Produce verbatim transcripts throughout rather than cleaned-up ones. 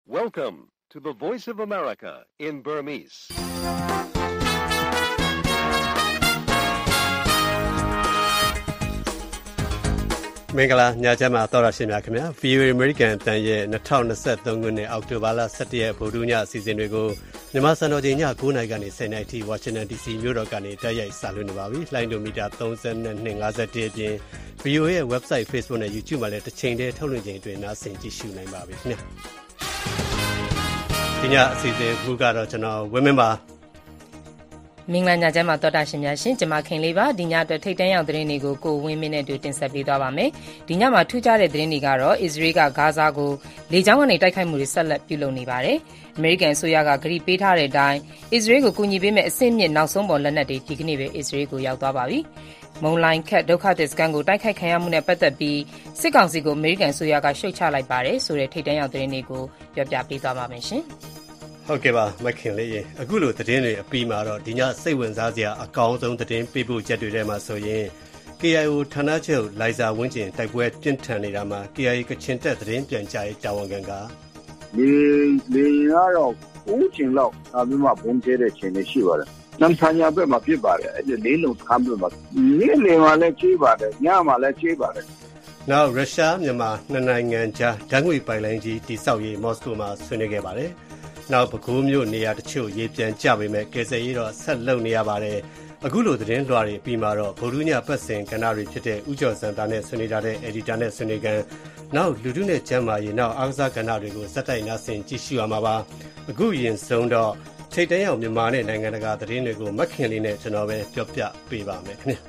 Welcome to the Voice of America in Burmese. ။မင်္ဂလာညချမ်းပါသောရရှင်များခင်ဗျာ ဗီအိုအေ American တန်ရဲ့၂၀၂၃ခုနှစ်အောက်တိုဘာလ၁၁ရက်ဗုဒ္ဓဟူးညအစီအစဉ်တွေကိုမြန်မာစံတော်ချိန်ည၉နာရီကနေ၁၀နာရီထိဝါရှင်တန် ဒီစီ မြို့တော်ကနေတိုက်ရိုက်စာလွှင့်နေပါပြီ။လှိုင်းဒိုမီတာသုံး၂ ၅၁အပြင် ဗီအိုအေရဲ့ website Facebook နဲ့ YouTube မှာလည်းတစ်ချိန်တည်းထုတ်လွှင့်ချိန်အတွင်းနားဆင်ကြည့်ရှုနိုင်ပါပြီခင်ဗျာ။ဒီညအစီအစဉ်ခုကတော့ကျွန်တော်ဝင်းမင်းပါမင်္ဂလာညချမ်းပါတော်တာရှင်များရှင်ကျွန်မခင်လေးပါဒီညအတွက်ထိတ်တန့်ရောက်သတင်းတွေကိုကိုဝင်းမင်းနဲ့တူတင်ဆက်ပေးသွားပါမယ်ဒီညမှာထူးခြားတဲ့သတင်းတွေကတော့အစ္စရေးကဂါဇာကိုလေကြောင်းကနေတိုက်ခိုက်မှုတွေဆက်လက်ပြုလုပ်နေပါတယ်အမေရိကန်အစိုးရကဂရုပေးထားတဲ့အတိုင်းအစ္စရေးကိုကူညီပေးမဲ့အဆင့်မြင့်နောက်ဆုံးပေါ်လက်နက်တွေဒီကနေ့ပဲအစ္စရေးကိုရောက်သွားပါပြီမုံလိုင်ခက်ဒုက္ခသည်စခန်းကိုတိုက်ခိုက်ခံရမှုနဲ့ပတ်သက်ပြီးစစ်ကောင်စီကိုအမေရိကန်အစိုးရကရှုတ်ချလိုက်ပါတယ်ဆိုတဲ့ထိတ်တန့်ရောက်သတင်းတွေကိုပြောပြပေးသွားပါမယ်ရှင်ဟုတ်ကဲ့ပါမခင်လေးရေအခုလိုသတင်းတွေအပြီးမှာတော့ဒီညစိတ်ဝင်စားစရာအကောင်းဆုံးသတင်းပေးဖို့ချက်တွေထဲမှာဆိုရင် ကေအိုင်အို ဌာနချုပ်လိုင်ဇာဝင်းကျင်တိုက်ပွဲပြင်းထန်နေတာမှာ ကေအိုင်အေ ကချင်တပ်သတင်းပြန်ကြားရေးတာဝန်ခံကလေလေကတော့ဦးကျင်လောက်အပြီးမှဘုံကျဲတဲ့ချိန်လေးရှိပါတယ်နမ်ဆာညာဘက်မှာပြစ်ပါတယ်အဲ့ဒီလေးလုံးခမ်းဘက်မှာနေ့လေမှာလည်းကြီးပါတယ်ညမှာလည်းကြီးပါတယ်နောက်ရုရှားမြန်မာနှစ်နိုင်ငံကြားဓာတ်ငွေပိုက်လိုင်းကြီးတိစောက်ရေးမော်စကိုမှာဆွေးနွေးခဲ့ပါတယ်နောက်ပဲခူးမြို့နေရာတချို့ရေပြန်ကျပေမဲ့ကယ်ဆယ်ရေးတော့ဆက်လုပ်နေရပါတယ်အခုလိုသတင်းလွှာတွေပြီးမှတော့ဗုဒ္ဓညပတ်စဉ်ကဏ္ဍတွေဖြစ်တဲ့ဥကျော်စံတာနဲ့ဆွေးနွေးထားတဲ့ editor နဲ့ဆွေးနွေးကန်နောက်လူထုနဲ့ကျမ်းမာရေးနောက်အားကစားကဏ္ဍတွေကိုစက်တိုက်နာဆင်ကြည့်ရှုရမှာပါအခုရင်ဆုံးတော့ထိတ်တန့်ရောက်မြန်မာနဲ့နိုင်ငံတကာသတင်းတွေကိုမခင်လေးနဲ့ကျွန်တော်ပဲပြောပြပေးပါမယ်ခင်ဗျ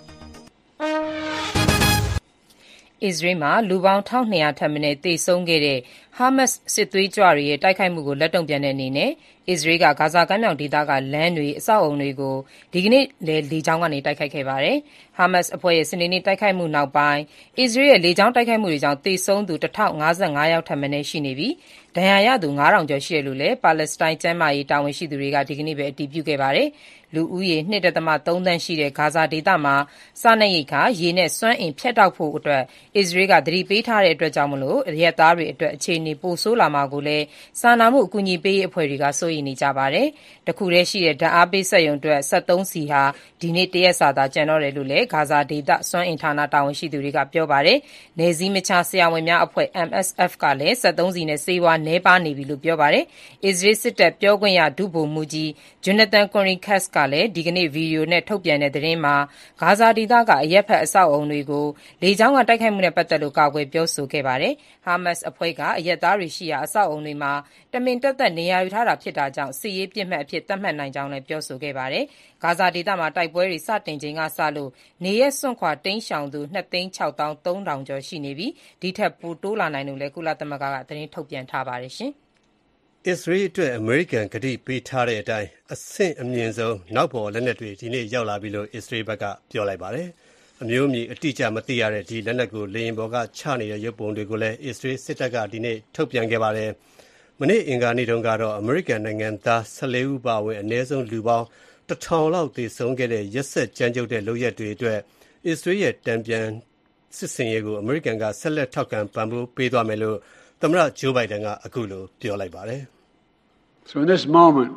အစ္စရေးမှာလူပေါင်း၁၂၀၀ထက်မနည်းသေဆုံးခဲ့တဲ့ဟာမတ်စ်စစ်သွေးကြွတွေရဲ့တိုက်ခိုက်မှုကိုလက်တုံ့ပြန်တဲ့အနေနဲ့အစ္စရေးကဂါဇာကမ်းမြောင်ဒေသကလမ်းတွေအဆောက်အုံတွေကိုဒီကနေ့လည်းလေကြောင်းကနေတိုက်ခိုက်ခဲ့ပါတယ်။ဟာမတ်စ်အဖွဲ့ရဲ့စနေနေ့တိုက်ခိုက်မှုနောက်ပိုင်းအစ္စရေးရဲ့လေကြောင်းတိုက်ခိုက်မှုတွေကြောင့်သေဆုံးသူ၁၀၅၅ယောက်ထက်မနည်းရှိနေပြီးဒဏ်ရာရသူ၅ထောင်ကျော်ရှိတယ်လို့လည်းပါလက်စတိုင်းကျန်းမာရေးတာဝန်ရှိသူတွေကဒီကနေ့ပဲအတည်ပြုခဲ့ပါတယ်။လူဦးရေ၂.၃ သန်းရှိတဲ့ဂါဇာဒေသမှာစားနပ်ရိက္ခာရေနဲ့စွမ်းအင်ဖြတ်တောက်ဖို့အတွက်အစ္စရေးကသတိပေးထားတဲ့အတွက်ကြောင့်မလို့အရက်သားတွေအတွက်အခြေအနေပိုဆိုးလာမှာကိုလည်းစာနာမှုအကူအညီပေးရေးအဖွဲ့တွေကစိုးရိမ်နေကြပါတယ်။တခုတည်းရှိတဲ့ဓာတ်အားပေးစက်ရုံအတွက်စက်သုံးဆီဟာဒီနေ့တရက်စာသာကျန်တော့တယ်လို့လည်းဂါဇာဒေသစွမ်းအင်ဌာနတာဝန်ရှိသူတွေကပြောပါတယ်။နယ်စည်းမခြားဆရာဝန်များအဖွဲ့ M S F ကလည်းစက်သုံးဆီနဲ့ဆေးဝါးနှဲပါနေပြီလို့ပြောပါတယ်။အစ္စရေးစစ်တပ်ပြောခွင့်ရဒုဗိုလ်မှူးကြီး Jonathan Conricus ကလည်းဒီကနေ့ဗီဒီယိုနဲ့ထုတ်ပြန်တဲ့သတင်းမှာဂါဇာဒေသကအရက်ဖက်အဆောက်အုံတွေကိုလေကြောင်းကတိုက်ခိုက်မှုနဲ့ပတ်သက်လို့ကာကွယ်ပြောဆိုခဲ့ပါတယ်။ဟာမတ်စ်အဖွဲ့ကအရက်သားတွေရှိရာအဆောက်အုံတွေမှာတမင်တက်သက်နေရာယူထားတာဖြစ်တာကြောင့်စစ်ရေးပြစ်မှတ်အဖြစ်သတ်မှတ်နိုင်ကြောင်းလည်းပြောဆိုခဲ့ပါတယ်။ဂါဇာဒေသမှာတိုက်ပွဲတွေစတင်ချိန်ကစလို့နေရက်စွန့်ခွာတိမ်းရှောင်သူ၂သိန်း၆သောင်း၃ထောင်ကျော်ရှိနေပြီးဒီထက်ပိုတိုးလာနိုင်လို့လည်းကုလသမဂ္ဂကသတင်းထုတ်ပြန်ထားပါတယ်ရှင်။အစ္စရေးအတွက်အမေရိကန်ကတိပေးထားတဲ့အတိုင်းအဆင့်အမြင့်ဆုံးနောက်ပေါ်လက်နက်တွေဒီနေ့ရောက်လာပြီလို့အစ္စရေးဘက်ကပြောလိုက်ပါတယ်။အမျိုးအမည်အတိအကျမသိရတဲ့ဒီလက်နက်ကိုလေယာဉ်ပေါ်ကချနေတဲ့ရုပ်ပုံတွေကိုလည်းအစ္စရေးစစ်တပ်ကဒီနေ့ထုတ်ပြန်ခဲ့ပါတယ်။မနေ့အင်္ဂါနေ့တုန်းကတော့အမေရိကန်နိုင်ငံသား၁၄ဦးပါဝင်အနည်းဆုံးလူပေါင်းတစ်ထောင်လောက်သေဆုံးခဲ့တဲ့ရက်ဆက်ကြမ်းကြုတ်တဲ့လုပ်ရက်တွေအတွက်အစ္စရေးရဲ့တံပြန်စစ်စင်ရေးကိုအမေရိကန်ကဆက်လက်ထောက်ခံပံ့ပိုးပေးသွားမယ်လို့သမ္မတဂျိုးဘိုင်ဒန်ကအခုလိုပြောလိုက်ပါတယ်။ So in this moment,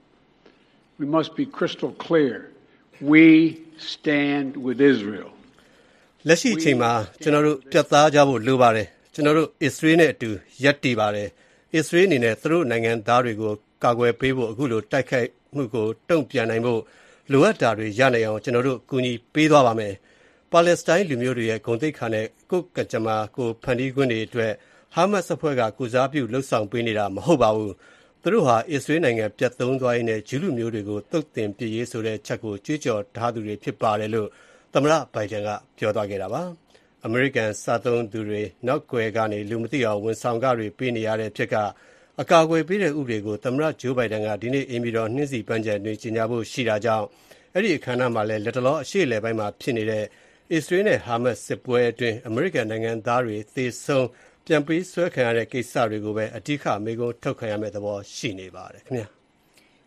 we must be crystal clear. We stand with Israel. လက်ရှိအချိန်မှာကျွန်တော်တို့ပြတ်သားကြဖို့လိုပါတယ်။ကျွန်တော်တို့အစ္စရေးနဲ့အတူရပ်တည်ပါတယ်။အစ္စရေးအနေနဲ့သူတို့နိုင်ငံသားတွေကိုကာကွယ်ပေးဖို့အခုလိုတိုက်ခိုက်မှုကိုတုံ့ပြန်နိုင်ဖို့လိုအပ်တာတွေရနိုင်အောင်ကျွန်တော်တို့ကူညီပေးသွားပါမယ်။ပါလက်စတိုင်းလူမျိုးတွေရဲ့ဂုဏ်သိက္ခာနဲ့ကိုယ်ကကြမ္မာကိုဖန်တီးခွင့်တွေအတွက်ဟာမတ်စ်အဖွဲ့ကကုစားပြုလှုပ်ဆောင်ပေးနေတာမဟုတ်ပါဘူး။သူတို့ဟာအစ္စရေးနိုင်ငံပြတ်သုံးသွားရေးနဲ့ဂျူးလူမျိုးတွေကိုတုတ်တင်ပြရေးဆိုတဲ့ချက်ကိုကြွေးကြော်ထားသူတွေဖြစ်ပါတယ်လို့သမ္မတဘိုင်ဒန်ကပြောသွားခဲ့တာပါ။အမေရိကန်စားသုံးသူတွေနောက်ွယ်ကနေလူမသိအောင်ဝန်ဆောင်ခတွေပေးနေရတဲ့ဖြစ်ကအကာအကွယ်ပေးတဲ့ဥပဒေကိုသမ္မတဂျိုးဘိုင်ဒန်ကဒီနေ့အင်မီတော်နှင်းစီပန်းချံတွင်ကြီးညာဖို့ရှိတာကြောင့်အဲ့ဒီအခမ်းအနားမှာလည်းလက်တလောအရှေ့လယ်ပိုင်းမှာဖြစ်နေတဲ့အစ္စရေးနဲ့ဟာမတ်စ်စစ်ပွဲအတွင်းအမေရိကန်နိုင်ငံသားတွေသေဆုံးပြန်ပေးဆွဲခံရတဲ့ကိစ္စတွေကိုပဲအဓိကမေးခွန်းထုတ်ခံရမယ့်သဘောရှိနေပါတယ်ခင်ဗျာ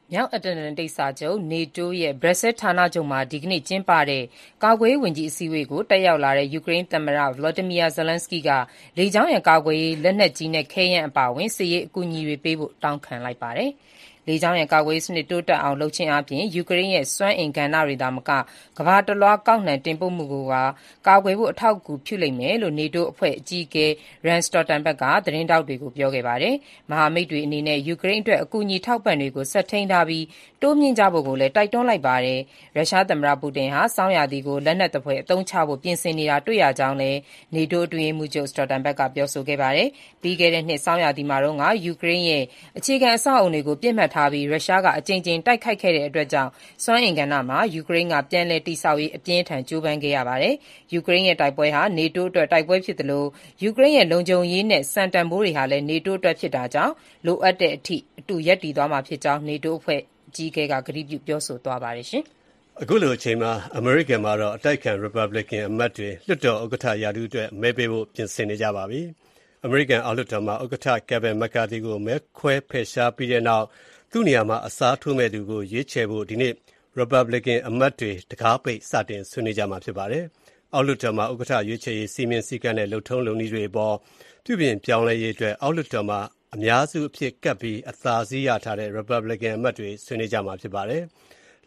မြောက်အတ္တလန်တိတ်စာချုပ် နေတိုးရဲ့ Brussels ဌာနချုပ်မှာဒီကနေ့ကျင်းပတဲ့ကာကွယ်ရေးဝန်ကြီးအစည်းအဝေးကိုတက်ရောက်လာတဲ့ယူကရိန်းသမ္မတ Volodymyr Zelensky ကလေကြောင်းရန်ကာကွယ်ရေးလက်နက်ကြီးနဲ့ခဲယမ်းအပါအဝင်စစ်ရေးအကူအညီတွေပေးဖို့တောင်းခံလိုက်ပါတယ်။လေကြောင်းရန်ကာကွယ်ရေးစနစ်တိုးတက်အောင်လုပ်ခြင်းအပြင်ယူကရိန်းရဲ့စွမ်းအင်ကဏ္ဍတွေသာမကကမ္ဘာတလွှားကောက်နှံတင်ပို့မှုကိုပါကာကွယ်ဖို့အထောက်အကူပြုလိမ့်မယ်လို့ နေတိုးအဖွဲ့အကြီးအကဲ Jens Stoltenberg ကသတင်းထောက်တွေကိုပြောခဲ့ပါတယ်။မဟာမိတ်တွေအနေနဲ့ယူကရိန်းအတွက်အကူအညီထောက်ပံ့တွေကိုဆက်ထိန်းထားပြီးတိုးမြှင့်ကြဖို့ကိုလည်းတိုက်တွန်းလိုက်ပါတယ်။ရုရှားသမ္မတပူတင်ဟာဆောင်းရာသီကိုလက်နက်သဖွယ်အသုံးချဖို့ပြင်ဆင်နေတာတွေ့ရကြောင်းလည်းနေတိုးအတွင်းရေးမှူးချုပ် Stoltenberg ကပြောဆိုခဲ့ပါတယ်။ပြီးခဲ့တဲ့နှစ်ဆောင်းရာသီမှာတုန်းကယူကရိန်းရဲ့အခြေခံအဆောက်အအုံတွေကိုပြစ်မှတ်ထားပြီးရုရှားကအကြိမ်ကြိမ်တိုက်ခိုက်ခဲ့တဲ့အတွက်ကြောင့်စွမ်းအင်ကဏ္ဍမှာယူကရိန်းကပြန်လည်တည်ဆောက်ရေးအပြင်းအထန်ကြိုးပမ်းခဲ့ရပါတယ်။ယူကရိန်းရဲ့တိုက်ပွဲဟာနေတိုးအတွက်တိုက်ပွဲဖြစ်သလိုယူကရိန်းရဲ့လုံခြုံရေးနဲ့စံတန်ဖိုးတွေဟာလည်းနေတိုးအတွက်ဖြစ်တာကြောင့်လိုအပ်တဲ့အထိအတူရပ်တည်သွားမှာဖြစ်ကြောင်းနေတိုးအဖွဲ့အကြီးအကဲကကတိပြုပြောဆိုသွားပါတယ်ရှင်။အခုလိုအချိန်မှာအမေရိကန်မှာတော့အတိုက်ခံ Republican အမတ်တွေလွှတ်တော်ဥက္ကဋ္ဌရာထူးအတွက်မဲပေးဖို့ပြင်ဆင်နေကြပါပြီ။အမေရိကန်အောက်လွှတ်တော်မှာဥက္ကဋ္ဌ Kevin McCarthy ကိုမဲခွဲဖယ်ရှားပြီးတဲ့နောက်သူ့နေရာမှာအစားထိုးမဲ့သူကိုရွေးချယ်ဖို့ဒီနေ့ Republican အမတ်တွေတကားပိတ်စတင်ဆွေးနွေးကြမှာဖြစ်ပါတယ်။အောက်လွှတ်တော်မှာဥက္ကဋ္ဌရွေးချယ်ရေးစီမင်းစည်းကမ်းနဲ့လုပ်ထုံးလုပ်နည်းတွေအပေါ်ပြုပြင်ပြောင်းလဲရေးအတွက်အောက်လွှတ်တော်မှာအများစုအဖြစ်ကပ်ပြီးအသာစီးရထားတဲ့ Republican အမတ်တွေဆွေးနွေးကြမှာဖြစ်ပါတယ်။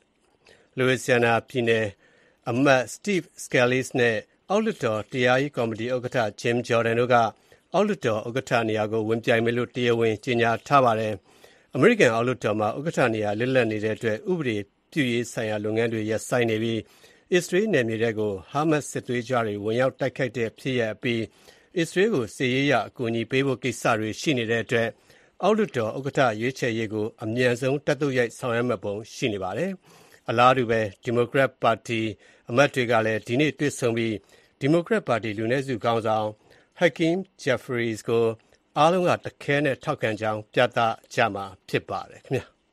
Louisiana ပြည်နယ်အမတ် Steve Scalise နဲ့အောက်လွှတ်တော်တရားရေးကော်မတီဥက္ကဋ္ဌ Jim Jordan တို့ကအောက်လွှတ်တော်ဥက္ကဋ္ဌနေရာကိုဝင်ပြိုင်မယ်လို့တရားဝင်ကြေညာထားပါတယ်။အမေရိကန်အောက်လွှတ်တော်မှာဥက္ကဋ္ဌနေရာလစ်လပ်နေတဲ့အတွက်ဥပဒေပြုရေးဆိုင်ရာလုပ်ငန်းတွေရပ်ဆိုင်းနေပြီးအစ္စရေးနယ်မြေတွေကိုဟာမတ်စစ်သွေးကြွတွေဝင်ရောက်တိုက်ခိုက်တဲ့ဖြစ်ရပ်အပြီးအစ္စရေးကိုစစ်ရေးအရအကူအညီပေးဖို့ကိစ္စတွေရှိနေတဲ့အတွက်အောက်လွှတ်တော်ဥက္ကဋ္ဌရွေးချယ်ရေးကိုအမြန်ဆုံးတက်သုတ်ရိုက်ဆောင်ရွက်မဲ့ပုံရှိနေပါတယ်။အလားတူပဲဒီမိုကရက်ပါတီအမတ်တွေကလည်းဒီနေ့တွေ့ဆုံပြီးဒီမိုကရက်ပါတီလူနည်းစုခေါင်းဆောင် Hakeem Jeffries ကိုအားလုံးကတခဲနဲ့ထောက်ခံကြောင်းပြသကြမှာဖြစ်ပါတယ်ခင်ဗျာ။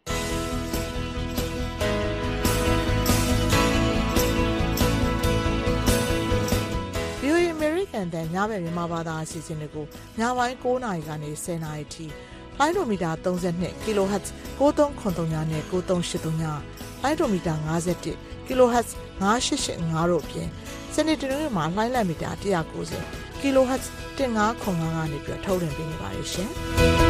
VOA American တန်ညဘက်မြန်မာဘာသာအစီအစဉ်တွေကိုညပိုင်း၉နာရီကနေ၁၀နာရီထိလိုင်းဒိုမီတာ၃၂ kHz ၉၃၇၃နဲ့၉၃၈၃ညလိုင်းဒိုမီတာ၅၁ kHz ၅၈၈၅တို့အပြင်စနေတနင်္ဂနွေမှာလိုင်းလတ်မီတာ၁၉၀ kHz ၁၅၇၅ကနေပြီးထုတ်လွှင့်ပေးနေပါတယ်ရှင်။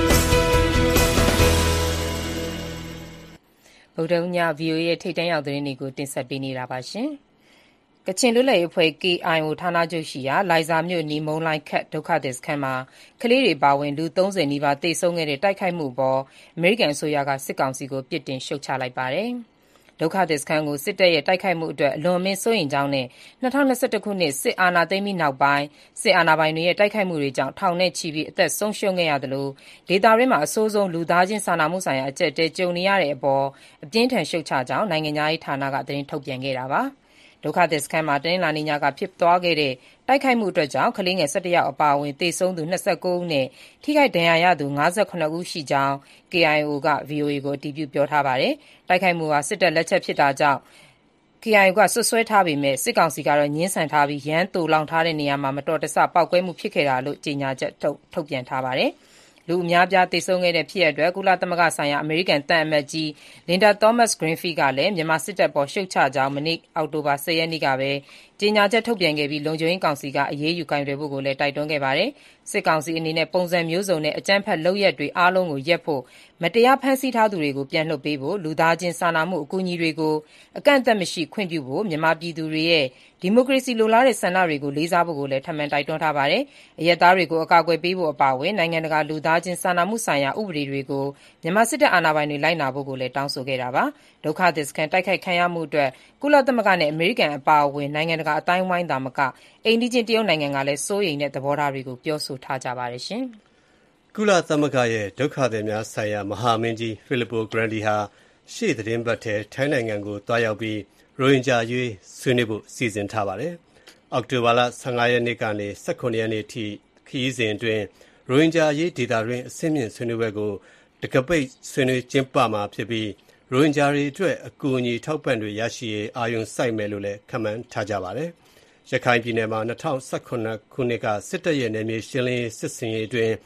ဗုဒ္ဓည ဗီအိုအေ ရဲ့ထိပ်တန်းရောက်သတင်းတွေကိုတင်ဆက်ပေးနေတာပါရှင်။ကချင်လွတ်လပ်ရေးအဖွဲ့ ကေအိုင်အို ဌာနချုပ်ရှိရာလိုင်ဇာမြို့နီမုံလိုင်ခတ်ဒုက္ခသည်စခန်းမှာကလေးတွေပါဝင်လူ၃၀နီးပါးသေဆုံးခဲ့တဲ့တိုက်ခိုက်မှုပေါ်အမေရိကန်အစိုးရကစစ်ကောင်စီကိုပြစ်တင်ရှုတ်ချလိုက်ပါတယ်။ဒုက္ခသည်စခန်းကိုစစ်တပ်ရဲ့တိုက်ခိုက်မှုအတွက်အလွန်အမင်းစိုးရိမ်ကြောင်းနဲ့၂၀၂၁ခုနှစ်စစ်အာဏာသိမ်းပြီးနောက်ပိုင်းစစ်အာဏာပိုင်တွေရဲ့တိုက်ခိုက်မှုတွေကြောင့်ထောင်နဲ့ချီပြီးအသက်ဆုံးရှုံးခဲ့ရသလိုဒေသတွင်းမှာအဆိုးဆုံးလူသားချင်းစာနာမှုဆိုင်ရာအကျပ်အတည်းကြုံနေရတဲ့အပေါ်အပြင်းထန်ရှုတ်ချကြောင်းနိုင်ငံသားရေးဌာနကသတင်းထုတ်ပြန်ခဲ့တာပါ။ဒုက္ခသည်စခန်းမှာတနင်္လာနေ့ညကဖြစ်သွားခဲ့တဲ့တိုက်ခိုက်မှုအတွက်ကြောင့်ကလေးငယ်၁၁ယောက်အပါအဝင်သေဆုံးသူ၂၉ဦးနဲ့ထိခိုက်ဒဏ်ရာရသူ၅၇ဦးရှိကြောင်း ကေအိုင်အို က ဗွီအိုအေကိုအတည်ပြုပြောထားပါတယ်။တိုက်ခိုက်မှုဟာစစ်တပ်လက်ချက်ဖြစ်တာကြောင့် ကေအိုင်အို ကစွပ်စွဲထားပေမဲ့စစ်ကောင်စီကတော့ငြင်းဆန်ထားပြီးရန်သိုလှောင်ထားတဲ့နေရာမှာမတော်တဆပေါက်ကွဲမှုဖြစ်ခဲ့တာလို့ကြေညာချက်ထုတ်ပြန်ထားပါတယ်။လူအများပြားသေဆုံးခဲ့တဲ့ဖြစ်ရပ်အတွက်ကုလသမဂ္ဂဆိုင်ရာအမေရိကန်သံအမတ်ကြီးလင်ဒါသောမတ်ဂရင်းဖီးကလည်းမြန်မာစစ်တပ်ပေါ်ရှုတ်ချကြောင်းမနေ့အောက်တိုဘာ၁၀ရက်နေ့ကပဲကြေညာချက်ထုတ်ပြန်ခဲ့ပြီးလုံခြုံရေးကောင်စီကအရေးယူကိုင်တွယ်ဖို့ကိုလည်းတိုက်တွန်းခဲ့ပါတယ်။စစ်ကောင်စီအနေနဲ့ပုံစံမျိုးစုံနဲ့အကြမ်းဖက်လုပ်ရပ်တွေအားလုံးကိုရပ်ဖို့မတရားဖမ်းဆီးထားသူတွေကိုပြန်လွှတ်ပေးဖို့လူသားချင်းစာနာမှုအကူအညီတွေကိုအကန့်အသတ်မရှိခွင့်ပြုဖို့မြန်မာပြည်သူတွေရဲ့ဒီမိုကရေစီလိုလားတဲ့ဆန္ဒတွေကိုလေးစားဖို့ကိုလည်းထပ်မံတိုက်တွန်းထားပါတယ်။အရပ်သားတွေကိုအကာအကွယ်ပေးဖို့အပါအဝင်နိုင်ငံတကာလူသားချင်းစာနာမှုဆိုင်ရာဥပဒေတွေကိုမြန်မာစစ်တပ်အာဏာပိုင်တွေလိုက်နာဖို့ကိုလည်းတောင်းဆိုခဲ့တာပါ။ဒုက္ခသည်စခန်းတိုက်ခိုက်ခံရမှုအတွက်ကုလသမဂ္ဂနဲ့အမေရိကန်အပါအဝင်နိုင်ငံတကာအတိုင်းအဝိုင်းသာမကအိမ်နီးချင်းတရုတ်နိုင်ငံကလည်းစိုးရိမ်တဲ့သဘောထားတွေကိုပြောဆိုထားကြပါတယ်ရှင်။ကုလသမဂ္ဂရဲ့ဒုက္ခသည်များဆိုင်ရာမဟာမင်းကြီး Filippo Grandi ဟာရှေ့သတင်းပတ်ထဲထိုင်းနိုင်ငံကိုတွားရောက်ပြီးရိုဟင်ဂျာအရေးဆွေးနွေးဖို့စီစဉ်ထားပါတယ်။အောက်တိုဘာလ၁၅ရက်နေ့ကနေ၁၇ရက်နေ့ထိခရီးစဉ်အတွင်းရိုဟင်ဂျာအရေးဒေသတွင်းအဆင့်မြင့်ဆွေးနွေးပွဲကိုတကပိတ်ဆွေးနွေးကျင်းပမှာဖြစ်ပြီးရိုဟင်ဂျာတွေအတွက်အကူအညီထောက်ပံ့တွေရရှိရေးအာရုံစိုက်မယ်လို့လည်းခန့်မှန်းထားကြပါတယ်။ရခိုင်ပြည်နယ်မှာ၂၀၁၇ခုနှစ်ကစစ်တပ်ရဲ့နယ်မြေရှင်းလင်းရေးစစ်ဆင်ရေးအတွင်း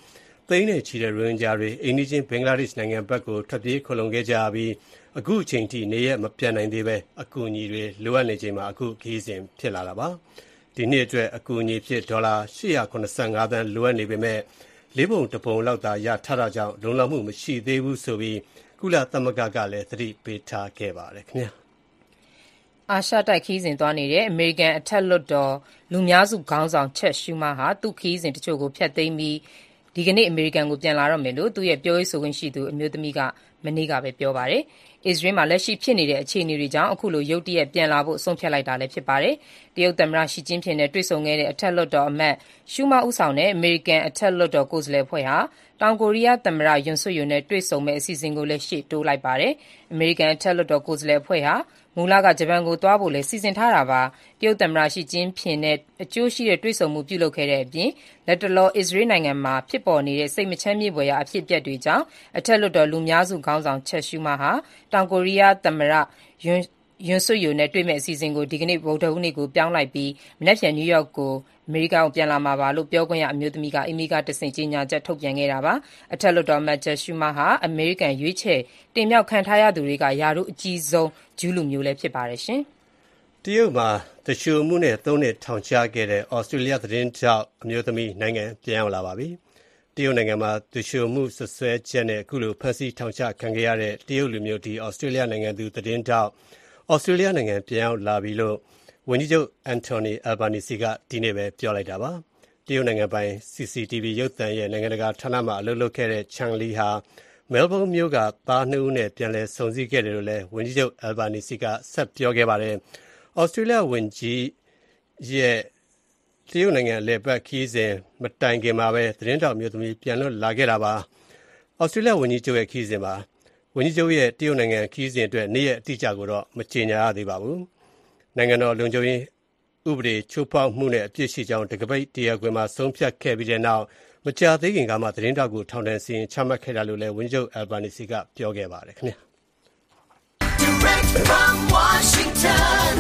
သိန်းနဲ့ချီတဲ့ရိုဟင်ဂျာတွေအိမ်နီးချင်းဘင်္ဂလားဒေ့ရှ်နိုင်ငံဘက်ကိုထွက်ပြေးခိုလှုံခဲ့ကြပြီးအခုအချိန်ထိနေရမပြန်နိုင်သေးပဲအကူအညီတွေလိုအပ်နေချိန်မှာအခုခီးစဉ်ဖြစ်လာတာပါဒီနှစ်အတွက်အကူအညီဖြစ်ဒေါ်လာ၈၇၅သန်းလိုအပ်နေပေမဲ့လေးပုံတစ်ပုံလောက်သာရထားတာကြောင့်လုံလောက်မှုမရှိသေးဘူးဆိုပြီးကုလသမဂ္ဂကလည်းသတိပေးထားခဲ့ပါတယ်ခင်ဗျာအာရှတိုက်ခီးစဉ်သွားနေတဲ့အမေရိကန်အထက်လွှတ်တော်လူများစုခေါင်းဆောင်ချက်ရှူမာဟာသူ့ခီးစဉ်တချို့ကိုဖျက်သိမ်းပြီးဒီကနေ့အမေရိကန်ကိုပြန်လာတော့မယ်လို့သူ့ရဲ့ပြောရေးဆိုခွင့်ရှိသူအမျိုးသမီးကမနေ့ကပဲပြောပါတယ်။အစ္စရေးမှာလက်ရှိဖြစ်နေတဲ့အခြေအနေတွေကြောင့်အခုလိုရုတ်တရက်ပြန်လာဖို့ဆုံးဖြတ်လိုက်တာလည်းဖြစ်ပါတယ်။တရုတ်သမ္မတရှီကျင်းဖျင်နဲ့တွေ့ဆုံခဲ့တဲ့အထက်လွှတ်တော်အမတ်ရှူမာဦးဆောင်တဲ့အမေရိကန်အထက်လွှတ်တော်ကိုယ်စားလှယ်အဖွဲ့ဟာတောင်ကိုရီးယားသမ္မတယွန်ဆွတ်ယွန်နဲ့တွေ့ဆုံမဲ့အစီအစဉ်ကိုလည်းရှေ့တိုးလိုက်ပါတယ်။အမေရိကန်အထက်လွှတ်တော်ကိုယ်စားလှယ်အဖွဲ့ဟာမူလကဂျပန်ကိုသွားဖို့လည်းစီစဉ်ထားတာပါ။တရုတ်သမ္မတရှီကျင်းဖျင်နဲ့အကျိုးရှိတဲ့တွေ့ဆုံမှုပြုလုပ်ခဲ့တဲ့အပြင်လက်တလောအစ္စရေးနိုင်ငံမှာဖြစ်ပေါ်နေတဲ့စိတ်မချမ်းမြေ့ဖွယ်ရာအဖြစ်အပျက်တွေကြောင့်အထက်လွှတ်တော်လူများစုခေါင်းဆောင်ချက်ရှူမာဟာတောင်ကိုရီးယားသမ္မတယွန်ယွန်ဆွတ်ယွန်နဲ့တွေ့မဲ့အစီအစဉ်ကိုဒီကနေ့ဗုဒ္ဓဟူးနေ့ကိုပြောင်းလိုက်ပြီးမနက်ဖြန်နယူးယောက်ကိုအမေရိကန်ကိုပြန်လာမှာပါလို့ပြောခွင့်ရအမျိုးသမီးကအီမီကတဆင့်ကြေညာချက်ထုတ်ပြန်ခဲ့တာပါအထက်လွှတ်တော်အမတ်ချက်ရှူမာဟာအမေရိကန်ရွေးချယ်တင်မြှောက်ခံထားရသူတွေကယာရုအကြီးဆုံးဂျူးလူမျိုးလည်းဖြစ်ပါတယ်ရှင်တရုတ်မှာတရှိုမှုနဲ့သုံးနှစ်ထောင်ချခဲ့တဲ့ဩစတြေးလျသတင်းကြောင့်အမျိုးသမီးနိုင်ငံပြန်ရောက်လာပါပြီတရုတ်နိုင်ငံမှာတရှိုမှုဆွဆွဲချက်နဲ့အခုလိုဖမ်းဆီးထောင်ချခံခဲ့ရတဲ့တရုတ်လူမျိုးဒီဩစတြေးလျနိုင်ငံသူသတင်းကြောင့်ဩစတြေးလျနိုင်ငံပြန်ရောက်လာပြီလို့ဝန်ကြီးချုပ်အန်တိုနီအယ်ဘာနီစီကဒီနေ့ပဲပြောလိုက်တာပါတရုတ်နိုင်ငံပိုင် စီ စီ တီ ဗီ ရုပ်သံရဲ့နိုင်ငံတကာဌာနမှာအလုပ်လုပ်ခဲ့တဲ့ချန်လီဟာမဲလ်ဘုန်းမြို့ကသားနှစ်ဦးနဲ့ပြန်လည်ဆုံစည်းခဲ့တယ်လို့လည်းဝန်ကြီးချုပ်အယ်ဘာနီစီကဆက်ပြောခဲ့ပါတယ်ဩစတြေးလျဝန်ကြီးရဲ့တရုတ်နိုင်ငံအလည်ပတ်ခီးစဉ်မတိုင်ခင်မှာပဲသတင်းတောက်မျိုးသမီးပြန်လွတ်လာခဲ့တာပါဩစတြေးလျဝန်ကြီးချုပ်ရဲ့ခီးစဉ်မှာဝန်ကြီးချုပ်ရဲ့တရုတ်နိုင်ငံခီးစဉ်အတွက်နေ့ရက်အတိအကျကိုတော့မကြေညာရသေးပါဘူးနိုင်ငံတော်လုံခြုံရေးဥပဒေချိုးဖောက်မှုနဲ့အပြစ်ရှိကြောင်းတကပိတ်တရားခွင်မှာဆုံးဖြတ်ခဲ့ပြီးတဲ့နောက်မကြာသေးခင်ကမှသတင်းတောက်ကိုထောင်ဒဏ်စီရင်ချမှတ်ခဲ့တာလို့လည်းဝန်ကြီးချုပ်အယ်ဘာနီစီကပြောခဲ့ပါတယ်ခင်ဗျာ Direct from Washington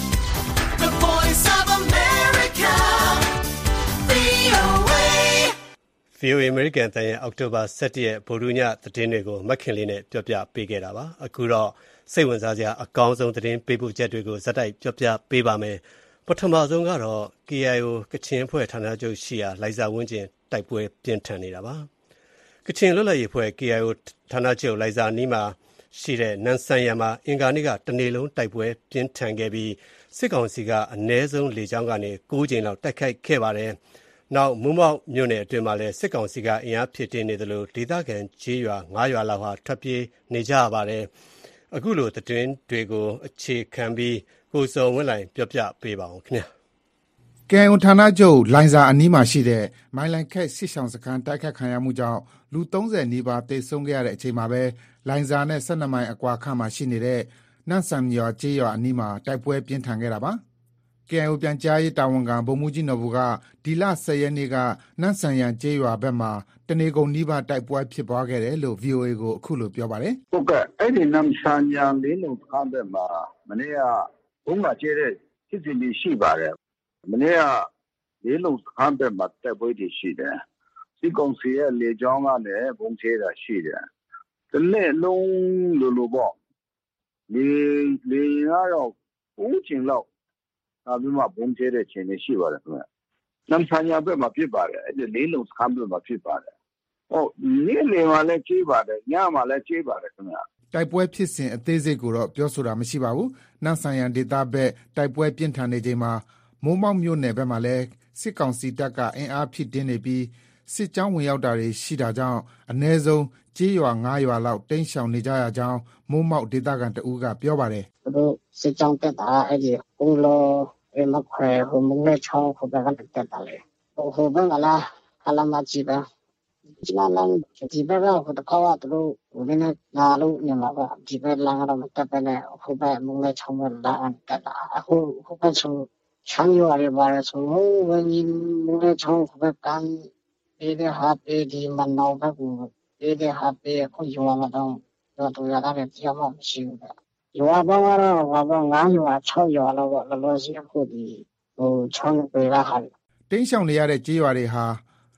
The Voice of Americaဗွီအိုအေ ဗွီအိုအေ American တန်ရဲ့အောက်တိုဘာ၁၁ရက်ဗုဒ္ဓညသတင်းတွေကိုမခင်လေးနဲ့ပြောပြပေးခဲ့တာပါအခုတော့စိတ်ဝင်စားစရာအကောင်းဆုံးသတင်းပေးပို့ချက်တွေကိုဇက်တိုက်ပြောပြပေးပါမယ်ပထမဆုံးကတော့ ကေ အိုင် အို ကချင်ဖွဲ့ဌာနချုပ်ရှိရာလိုင်ဇာဝန်းကျင်တိုက်ပွဲပြင်းထန်နေတာပါကချင်လွတ်လပ်ရေးဖွဲ့ ကေ အိုင် အို ဌာနချုပ်လိုင်ဇာနီးမှာရှိတဲ့နန်ဆန်ရံမှာအင်္ဂါနေ့ကတနေ့လုံးတိုက်ပွဲပြင်းထန်ခဲ့ပြီးစစ်ကောင်စီကအနည်းဆုံးလေကြောင်းကနေ၉ကြိမ်လောက်တိုက်ခိုက်ခဲ့ပါတယ်နောက်မုံမောက်မြို့နယ်အတွင်းမှာလည်းစစ်ကောင်စီကအင်အားဖြစ်တင်နေသလိုဒေသခံကျေးရွာ၅ရွာလောက်ဟာထွက်ပြေးနေကြရပါတယ်အခုလိုသတင်းတွေကိုအခြေခံပြီးကိုစုံဝင်းလိုင်ပြောပြပေးပါအောင်ခင်ဗျာကဲအွန်ဌာနချုပ်လိုင်ဇာအနီးမှာရှိတဲ့မိုင်လိုင်ခက်စစ်ဆောင်စခန်းတိုက်ခတ်ခံရမှုကြောင့်လူ၃၀နီးပါးသေဆုံးခဲ့ရတဲ့အချိန်မှာပဲလိုင်ဇာနဲ့၁၂မိုင်အကွာခန့်မှာရှိနေတဲ့နန့်ဆန်ရွာကျေးရွာအနီးမှာတိုက်ပွဲပြင်းထန်ခဲ့တာပါကေ အိုင် အို ပြန်ကြားရေးတာဝန်ခံဗိုလ်မှူးကြီးနော်ဘူကဒီလ၁၀ရက်နေ့ကနန့်ဆန်ရံကျေးရွာဘက်မှာတနေကုန်နီးပါးတိုက်ပွဲဖြစ်ပွားခဲ့တယ်လို့ ဗွီအိုအေ ကိုအခုလိုပြောပါတယ်ဟုတ်ကဲ့အဲ့ဒီနန့်ဆန်ရံလေးလုံးခန်းဘက်မှာမနေ့ကဘုံကကျဲတဲ့စစ်စစ်လေးရှိပါတယ်မနေ့ကလေးလုံးခန်းဘက်မှာတိုက်ပွဲတွေရှိတယ်စစ်ကောင်စီရဲ့လေကြောင်းကလည်းဘုံကျဲတာရှိတယ်တနေ့လုံးလိုလိုပေါ့လေလေကတော့ဦးကျင်လောက်ဒါပြီးမှဘုံကျဲတဲ့ချိန်လေးရှိပါတယ်ခင်ဗျနမ်ဆန်ညာဘက်မှာဖြစ်ပါတယ်အဲ့ဒီလေးလုံးခန်းဘက်မှာဖြစ်ပါတယ်ဟုတ်နေ့လေမှာလည်းကျဲပါတယ်ညမှာလည်းကျဲပါတယ်ခင်ဗျတိုက်ပွဲဖြစ်စဉ်အသေးစိတ်ကိုတော့ပြောဆိုတာမရှိပါဘူးနန့်ဆန်ရံဒေသဘက်တိုက်ပွဲပြင်းထန်နေချိန်မှာမိုးမောက်မြို့နယ်ဘက်မှာလည်းစစ်ကောင်စီတပ်ကအင်အားဖြစ်တင်းနေပြီးစစ်ကြောင်းဝင်ရောက်တာတွေရှိတာကြောင့်အ ਨੇ ဆုံးကျေးရွာ၅ရွာလောက်တိမ်းရှောင်နေကြရကြောင်းမိုးမောက်ဒေသခံတဦးကပြောပါတယ်သူတို့စစ်ကြောင်းတက်တာအဲ့ဒီကုလောအမခွဲဟိုမုန်နဲ့ချောင်းဟိုဘက်ကတက်တာလေဟိုဟိုဘက်ကလာခလာမကြီးပဲဒီမှာလမ်းဒီဘက်ကဟိုတကောကသူတို့ဟိုနဲ့လာလို့နေမှာကဒီဘက်လမ်းကတော့မတက်ပဲနဲ့ဟိုဘက်မုန်နဲ့ချောင်းဘက်လာတက်တာအခုဟိုဘက်ဆိုချမ်းရွာတွေပါလဲဆိုဟိုဝင်ကြီးမုန်နဲ့ချောင်းဟိုဘက်ကန်ဒီတဲ့ဟာပေဒီမနောဘက်ကိုဒီတဲ့ဟာပေအခုရွာမှာတော့တော့တူရတာပဲတရားမှမရှိဘူးဗျရွာပေါင်းကတော့ဘာပေါင်း၅ရွာ၆ရွာလောက်တော့လောလောဆယ်အခုဒီဟိုချောင်းပေလာဟာတိမ်းရှောင်နေရတဲ့ကြေးရွာတွေဟာ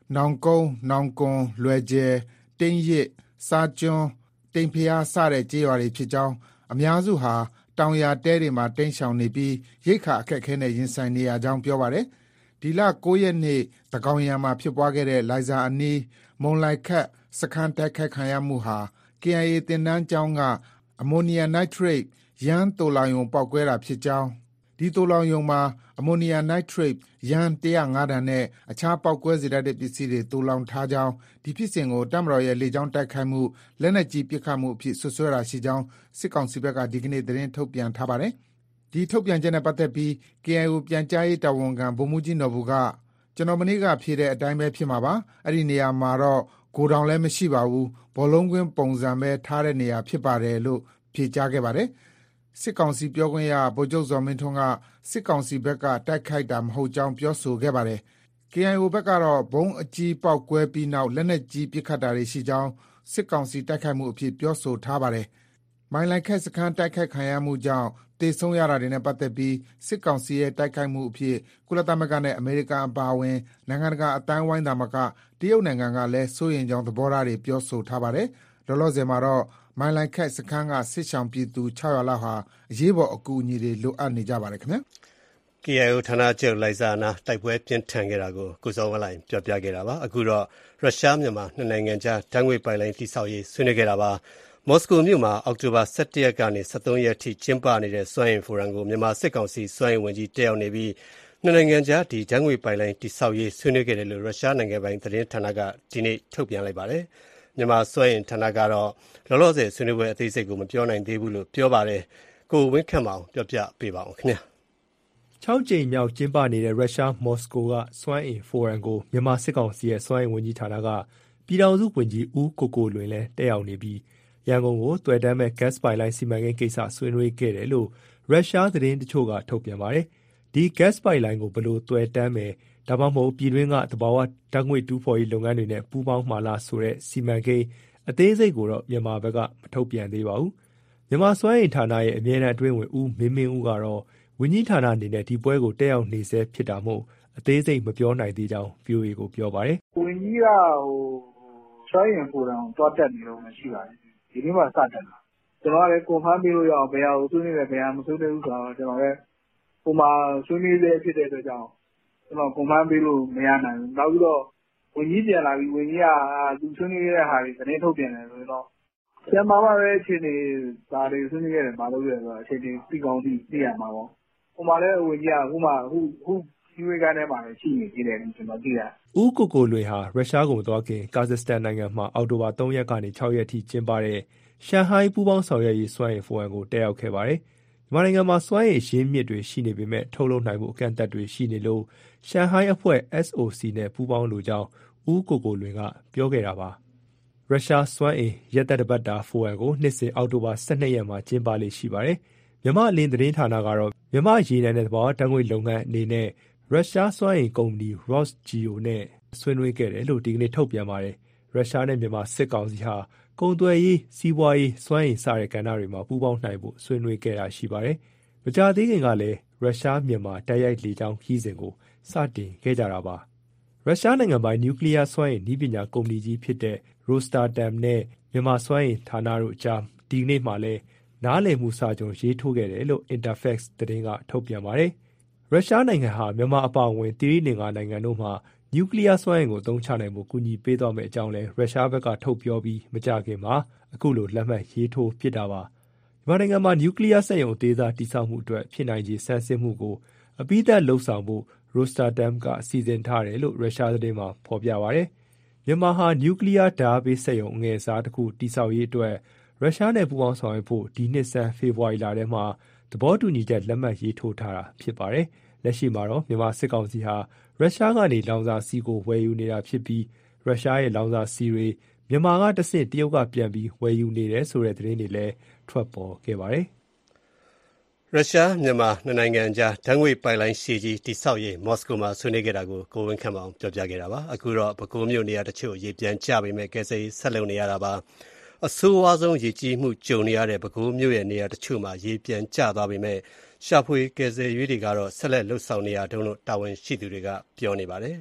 နောင်ကုန်း၊နောင်ကွန်၊လွယ်ဂျယ်၊တိန်းရစ်၊စားကျွန်း၊တိမ်ဖျားစတဲ့ကျေးရွာတွေဖြစ်ကြောင်းအများစုဟာတောင်ယာတဲတွေမှာတိမ်းရှောင်နေပြီးရိက္ခာအခက်အခဲနဲ့ရင်ဆိုင်နေရကြောင်းပြောပါတယ်။ဒီလကိုးရက်နေ့သန်းခေါင်ယံမှာဖြစ်ပွားခဲ့တဲ့လိုင်ဇာအနီးမုန်လိုက်ခတ်စခန်းတိုက်ခိုက်ခံရမှုဟာ ကေအိုင်အေ သင်တန်းကျောင်းကအမိုနီယာနိုက်ထရိတ်ယမ်းသိုလှောင်ရုံပေါက်ကွဲတာဖြစ်ကြောင်းဒီသိုလှောင်ရုံမှာအမိုနီယာနိုက်ထရိတ်ယမ်း၁၀၅တန်နဲ့အခြားပေါက်ကွဲစေတတ်တဲ့ပစ္စည်းတွေသိုလှောင်ထားကြောင်းဒီဖြစ်စဉ်ကိုတပ်မတော်ရဲ့လေကြောင်းတိုက်ခိုက်မှုလက်နက်ကြီးပစ်ခတ်မှုအဖြစ်ဆွဆွဲတာရှိကြောင်းစစ်ကောင်စီဘက်ကဒီကနေ့သတင်းထုတ်ပြန်ထားပါတယ်။ဒီထုတ်ပြန်ချက်နဲ့ပတ်သက်ပြီး ကေအိုင်အေ ပြန်ကြားရေးတာဝန်ခံဗိုလ်မှူးကြီးနော်ဘူကကျွန်တော်မနေ့ကဖြေတဲ့အတိုင်းပဲဖြစ်မှာပါ။အဲ့ဒီနေရာမှာတော့ဂိုဒေါင်လည်းမရှိပါဘူး။ဘောလုံးကွင်းပုံစံပဲထားတဲ့နေရာဖြစ်ပါတယ်လို့ဖြေကြားခဲ့ပါတယ်။စစ်ကောင်စီပြောခွင့်ရဗိုလ်ချုပ်ဇော်မင်းထွန်းကစစ်ကောင်စီဘက်ကတိုက်ခိုက်တာမဟုတ်ကြောင်းပြောဆိုခဲ့ပါတယ်။ ကေအိုင်အေ ဘက်ကတော့ဘုံအကြီးပေါက်ကွဲပြီးနောက်လက်နက်ကြီးပစ်ခတ်တာတွေရှိကြောင်းစစ်ကောင်စီတိုက်ခိုက်မှုအဖြစ်ပြောဆိုထားပါတယ်။မိုင်းလိုက်ခက်စခန်းတိုက်ခိုက်ခံရမှုကြောင့်သေဆုံးရတာတွေနဲ့ပတ်သက်ပြီးစစ်ကောင်စီရဲ့တိုက်ခိုက်မှုအဖြစ်ကုလသမဂ္ဂနဲ့အမေရိကန်အပါအဝင်နိုင်ငံတကာအတိုင်းဝိုင်းသာမကတရုတ်နိုင်ငံကလည်းစိုးရိမ်ကြောင်းသဘောထားတွေပြောဆိုထားပါတယ်။လောလောဆယ်မှာတော့မိုင်းလိုက်ခက်စခန်းကစစ်ရှောင်ပြည်သူ၆ရာလောက်ဟာအရေးပေါ်အကူအညီတွေလိုအပ်နေကြပါတယ်ခင်ဗျာ။ကေအိုင်အေ ဌာနချုပ်လိုင်ဇာနာတိုက်ပွဲပြင်းထန်ခဲ့တာကိုကိုစောဝင်းလိုင်းပြောပြခဲ့တာပါအခုတော့ရုရှားမြန်မာနှစ်နိုင်ငံကြားဓာတ်ငွေ့ပိုက်လိုင်းတိစောက်ရေးဆွေးနွေးခဲ့တာပါမော်စကိုမြို့မှာအောက်တိုဘာ၁၁ရက်ကနေ၁၃ရက်ထိကျင်းပနေတဲ့စွမ်းအင်ဖိုရမ်ကိုမြန်မာစစ်ကောင်စီစွမ်းအင်ဝန်ကြီးတက်ရောက်နေပြီးနှစ်နိုင်ငံကြားဒီဓာတ်ငွေ့ပိုက်လိုင်းတိစောက်ရေးဆွေးနွေးခဲ့တယ်လို့ရုရှားနိုင်ငံပိုင်သတင်းဌာနကဒီနေ့ထုတ်ပြန်လိုက်ပါတယ်မြန်မာစွမ်းအင်ဌာနကတော့လောလောဆယ်ဆွေးနွေးပွဲအသေးစိတ်ကိုမပြောနိုင်သေးဘူးလို့ပြောပါတယ်ကိုဝင်းခန့်မောင်ပြောပြပေးပါဦးခင်ဗျာ၆ကြိမ်မြောက်ကျင်းပနေတဲ့ရုရှားမော်စကိုကစွမ်းအင်ဖိုရမ်ကိုမြန်မာစစ်ကောင်စီရဲ့စွမ်းအင်ဝန်ကြီးဌာနကပြည်ထောင်စုဝန်ကြီးဦးကိုကိုလွင်လည်းတက်ရောက်နေပြီးရန်ကုန်ကိုသွယ်တန်းမဲ့ gas ပိုက်လိုင်းစီမံကိန်းကိစ္စဆွေးနွေးခဲ့တယ်လို့ရုရှားသတင်းတချို့ကထုတ်ပြန်ပါတယ်။ဒီ gas ပိုက်လိုင်းကိုဘယ်လိုသွယ်တန်းမယ်ဒါမှမဟုတ်ပြည်တွင်းကသဘာဝဓာတ်ငွေ့တူးဖော်ရေးလုပ်ငန်းတွေနဲ့ပူးပေါင်းမှာလားဆိုတဲ့စီမံကိန်းအသေးစိတ်ကိုတော့မြန်မာဘက်ကမထုတ်ပြန်သေးပါဘူး။မြန်မာစွမ်းအင်ဌာနရဲ့အမြဲတမ်းအတွင်းဝင်ဦးမင်းမင်းဦးကတော့ဝန်ကြီးဌာနအနေနဲ့ဒီပွဲကိုတက်ရောက်နေဆဲဖြစ်တာမို့အသေးစိတ်မပြောနိုင်သေးကြောင်း ဗွီအိုအေကိုပြောပါတယ်။ဝန်ကြီးကဟိုစွမ်းအင်ဖိုရမ်ကိုတွားတက်နေလို့မရှိပါဘူး။ဒီနေ့မှစတက်တာ။ကျွန်တော်ကလည်း confirm ပေးလို့ရအောင်ဘယ်ဟာကိုဆွေးနွေးတယ်ဘယ်ဟာမဆွေးနွေးဘူးဆိုတော့ကျွန်တော်လည်းဟိုမှာဆွေးနွေးသေးဖြစ်တဲ့အတွက်ကြောင့်ကျွန်တော် confirm ပေးလို့မရနိုင်ဘူး။နောက်ပြီးတော့ဝန်ကြီးပြန်လာပြီးဝန်ကြီးကသူဆွေးနွေးတဲ့ဟာတွေသတင်းထုတ်ပြန်တယ်ဆိုတော့ကျန်မှာပဲအချိန်တွေဒါတွေဆွေးနွေးရတယ်မလုပ်ရဆိုတော့အချိန်တွေပြီးကောင်းပြီးသိရမှာပေါ့။ဟိုမှာလည်းဝန်ကြီးကဟိုမှာဟိုဟိုဒီဝေကနေမှာရှိနေကြတယ်ကျွန်တော်သိရတယ်။ဦးကိုကိုလွင်ဟာရုရှားကိုမသွားခင်ကာဇက်စတန်နိုင်ငံမှာအောက်တိုဘာ၃ရက်ကနေ၆ရက်ထိကျင်းပတဲ့ရှန်ဟိုင်းပူးပေါင်းဆောင်ရွက်ရေးစွမ်းအင်ဖိုရမ်ကိုတက်ရောက်ခဲ့ပါတယ်။မြန်မာနိုင်ငံမှာစွမ်းအင်ရင်းမြစ်တွေရှိနေပေမဲ့ထုတ်လုပ်နိုင်မှုအကန့်အသတ်တွေရှိနေလို့ရှန်ဟိုင်းအဖွဲ့ အက်စ် အို စီ နဲ့ပူးပေါင်းလိုကြောင်းဦးကိုကိုလွင်ကပြောခဲ့တာပါ။ရုရှားစွမ်းအင်ရက်သက်တပတ်တာဖိုရမ်ကိုနှစ်စဉ်အောက်တိုဘာ၁၂ရက်မှာကျင်းပလေ့ရှိပါတယ်။မြန်မာအလင်းသတင်းဌာနကတော့မြန်မာရေနံနဲ့သဘာဝဓာတ်ငွေ့လုပ်ငန်းအနေနဲ့ရုရှားစွမ်းအင်ကုမ္ပဏီ Rosgeo နဲ့ဆွေးနွေးခဲ့တယ်လို့ဒီကနေ့ထုတ်ပြန်ပါတယ်။ရုရှားနဲ့မြန်မာစစ်ကောင်စီဟာကုန်သွယ်ရေးစီးပွားရေးစွမ်းအင်စတဲ့ကဏ္ဍတွေမှာပူးပေါင်းနိုင်ဖို့ဆွေးနွေးခဲ့တာရှိပါတယ်။မကြာသေးခင်ကလည်းရုရှားမြန်မာတိုက်ရိုက်လေကြောင်းခီးစဉ်ကိုစတင်ခဲ့ကြတာပါ။ရုရှားနိုင်ငံပိုင်နျူကလ িয়ার စွမ်းအင်နည်းပညာကုမ္ပဏီကြီးဖြစ်တဲ့ Rosatom နဲ့မြန်မာစွမ်းအင်ဌာနတို့အကြားဒီနေ့မှလည်းနားလည်မှုစာချုပ်ရေးထိုးခဲ့တယ်လို့ Interfax သတင်းကထုတ်ပြန်ပါတယ်။ရုရှားနိုင်ငံဟာမြန်မာအပါအဝင်တိရိလင်္ကာနိုင်ငံတို့မှာနျူကလ িয়ার စွမ်းအင်ကိုသုံးချနိုင်ဖို့ကူညီပေးသွားမယ့်အကြောင်းလည်းရုရှားဘက်ကထုတ်ပြောပြီးမကြခင်မှာအခုလိုလက်မှတ်ရေးထိုးဖြစ်တာပါမြန်မာနိုင်ငံမှာနျူကလ িয়ার စက်ရုံအသေးစားတည်ဆောက်မှုအတွက်ဖြစ်နိုင်ခြေဆန်းစစ်မှုကိုအပြီးသတ်လှုပ်ဆောင်ဖို့ Rosatom ကစီစဉ်ထားတယ်လို့ရုရှားသတင်းမှာဖော်ပြပါတယ်မြန်မာဟာနျူကလ িয়ার ဓာတ်ပေးစက်ရုံအငယ်အစားတစ်ခုတည်ဆောက်ရေးအတွက်ရုရှားနဲ့ပူးပေါင်းဆောင်ရွက်ဖို့ဒီနှစ်ဆန်းဖေဖော်ဝါရီလထဲမှာသဘောတူညီချက်လက်မှတ်ရေးထိုးထားတာဖြစ်ပါတယ်လက်ရှိမှာတော့မြန်မာစစ်ကောင်စီဟာရုရှားကနေလောင်စာဆီကိုဝယ်ယူနေတာဖြစ်ပြီးရုရှားရဲ့လောင်စာဆီတွေမြန်မာကတဆင့်တရုတ်ကပြန်ပြီးဝယ်ယူနေတယ်ဆိုတဲ့သတင်းတွေလည်းထွက်ပေါ်ခဲ့ပါတယ်။ရုရှားမြန်မာနှစ်နိုင်ငံကြားဓာတ်ငွေ့ပိုက်လိုင်းရှည်ကြီးတိစောက်ရေးမော်စကိုမှာဆွေးနွေးခဲ့တာကိုကိုဝင်းခန့်မောင်ပြောပြခဲ့တာပါ။အခုတော့ပဲခူးမြို့နေရာတချို့ရေပြန်ကျပေမဲ့ကယ်ဆယ်ရေးဆက်လုပ်နေရတာပါ။အဆိုးဝါးဆုံးရေကြီးမှုကြုံနေရတဲ့ပဲခူးမြို့ရဲ့နေရာတချို့မှာရေပြန်ကျသွားပေမဲ့ရှာဖွေကယ်ဆယ်ရေးတွေကတော့ဆက်လက်လှုပ်ဆောင်နေရတုန်းလို့တာဝန်ရှိသူတွေကပြောနေပါတယ်။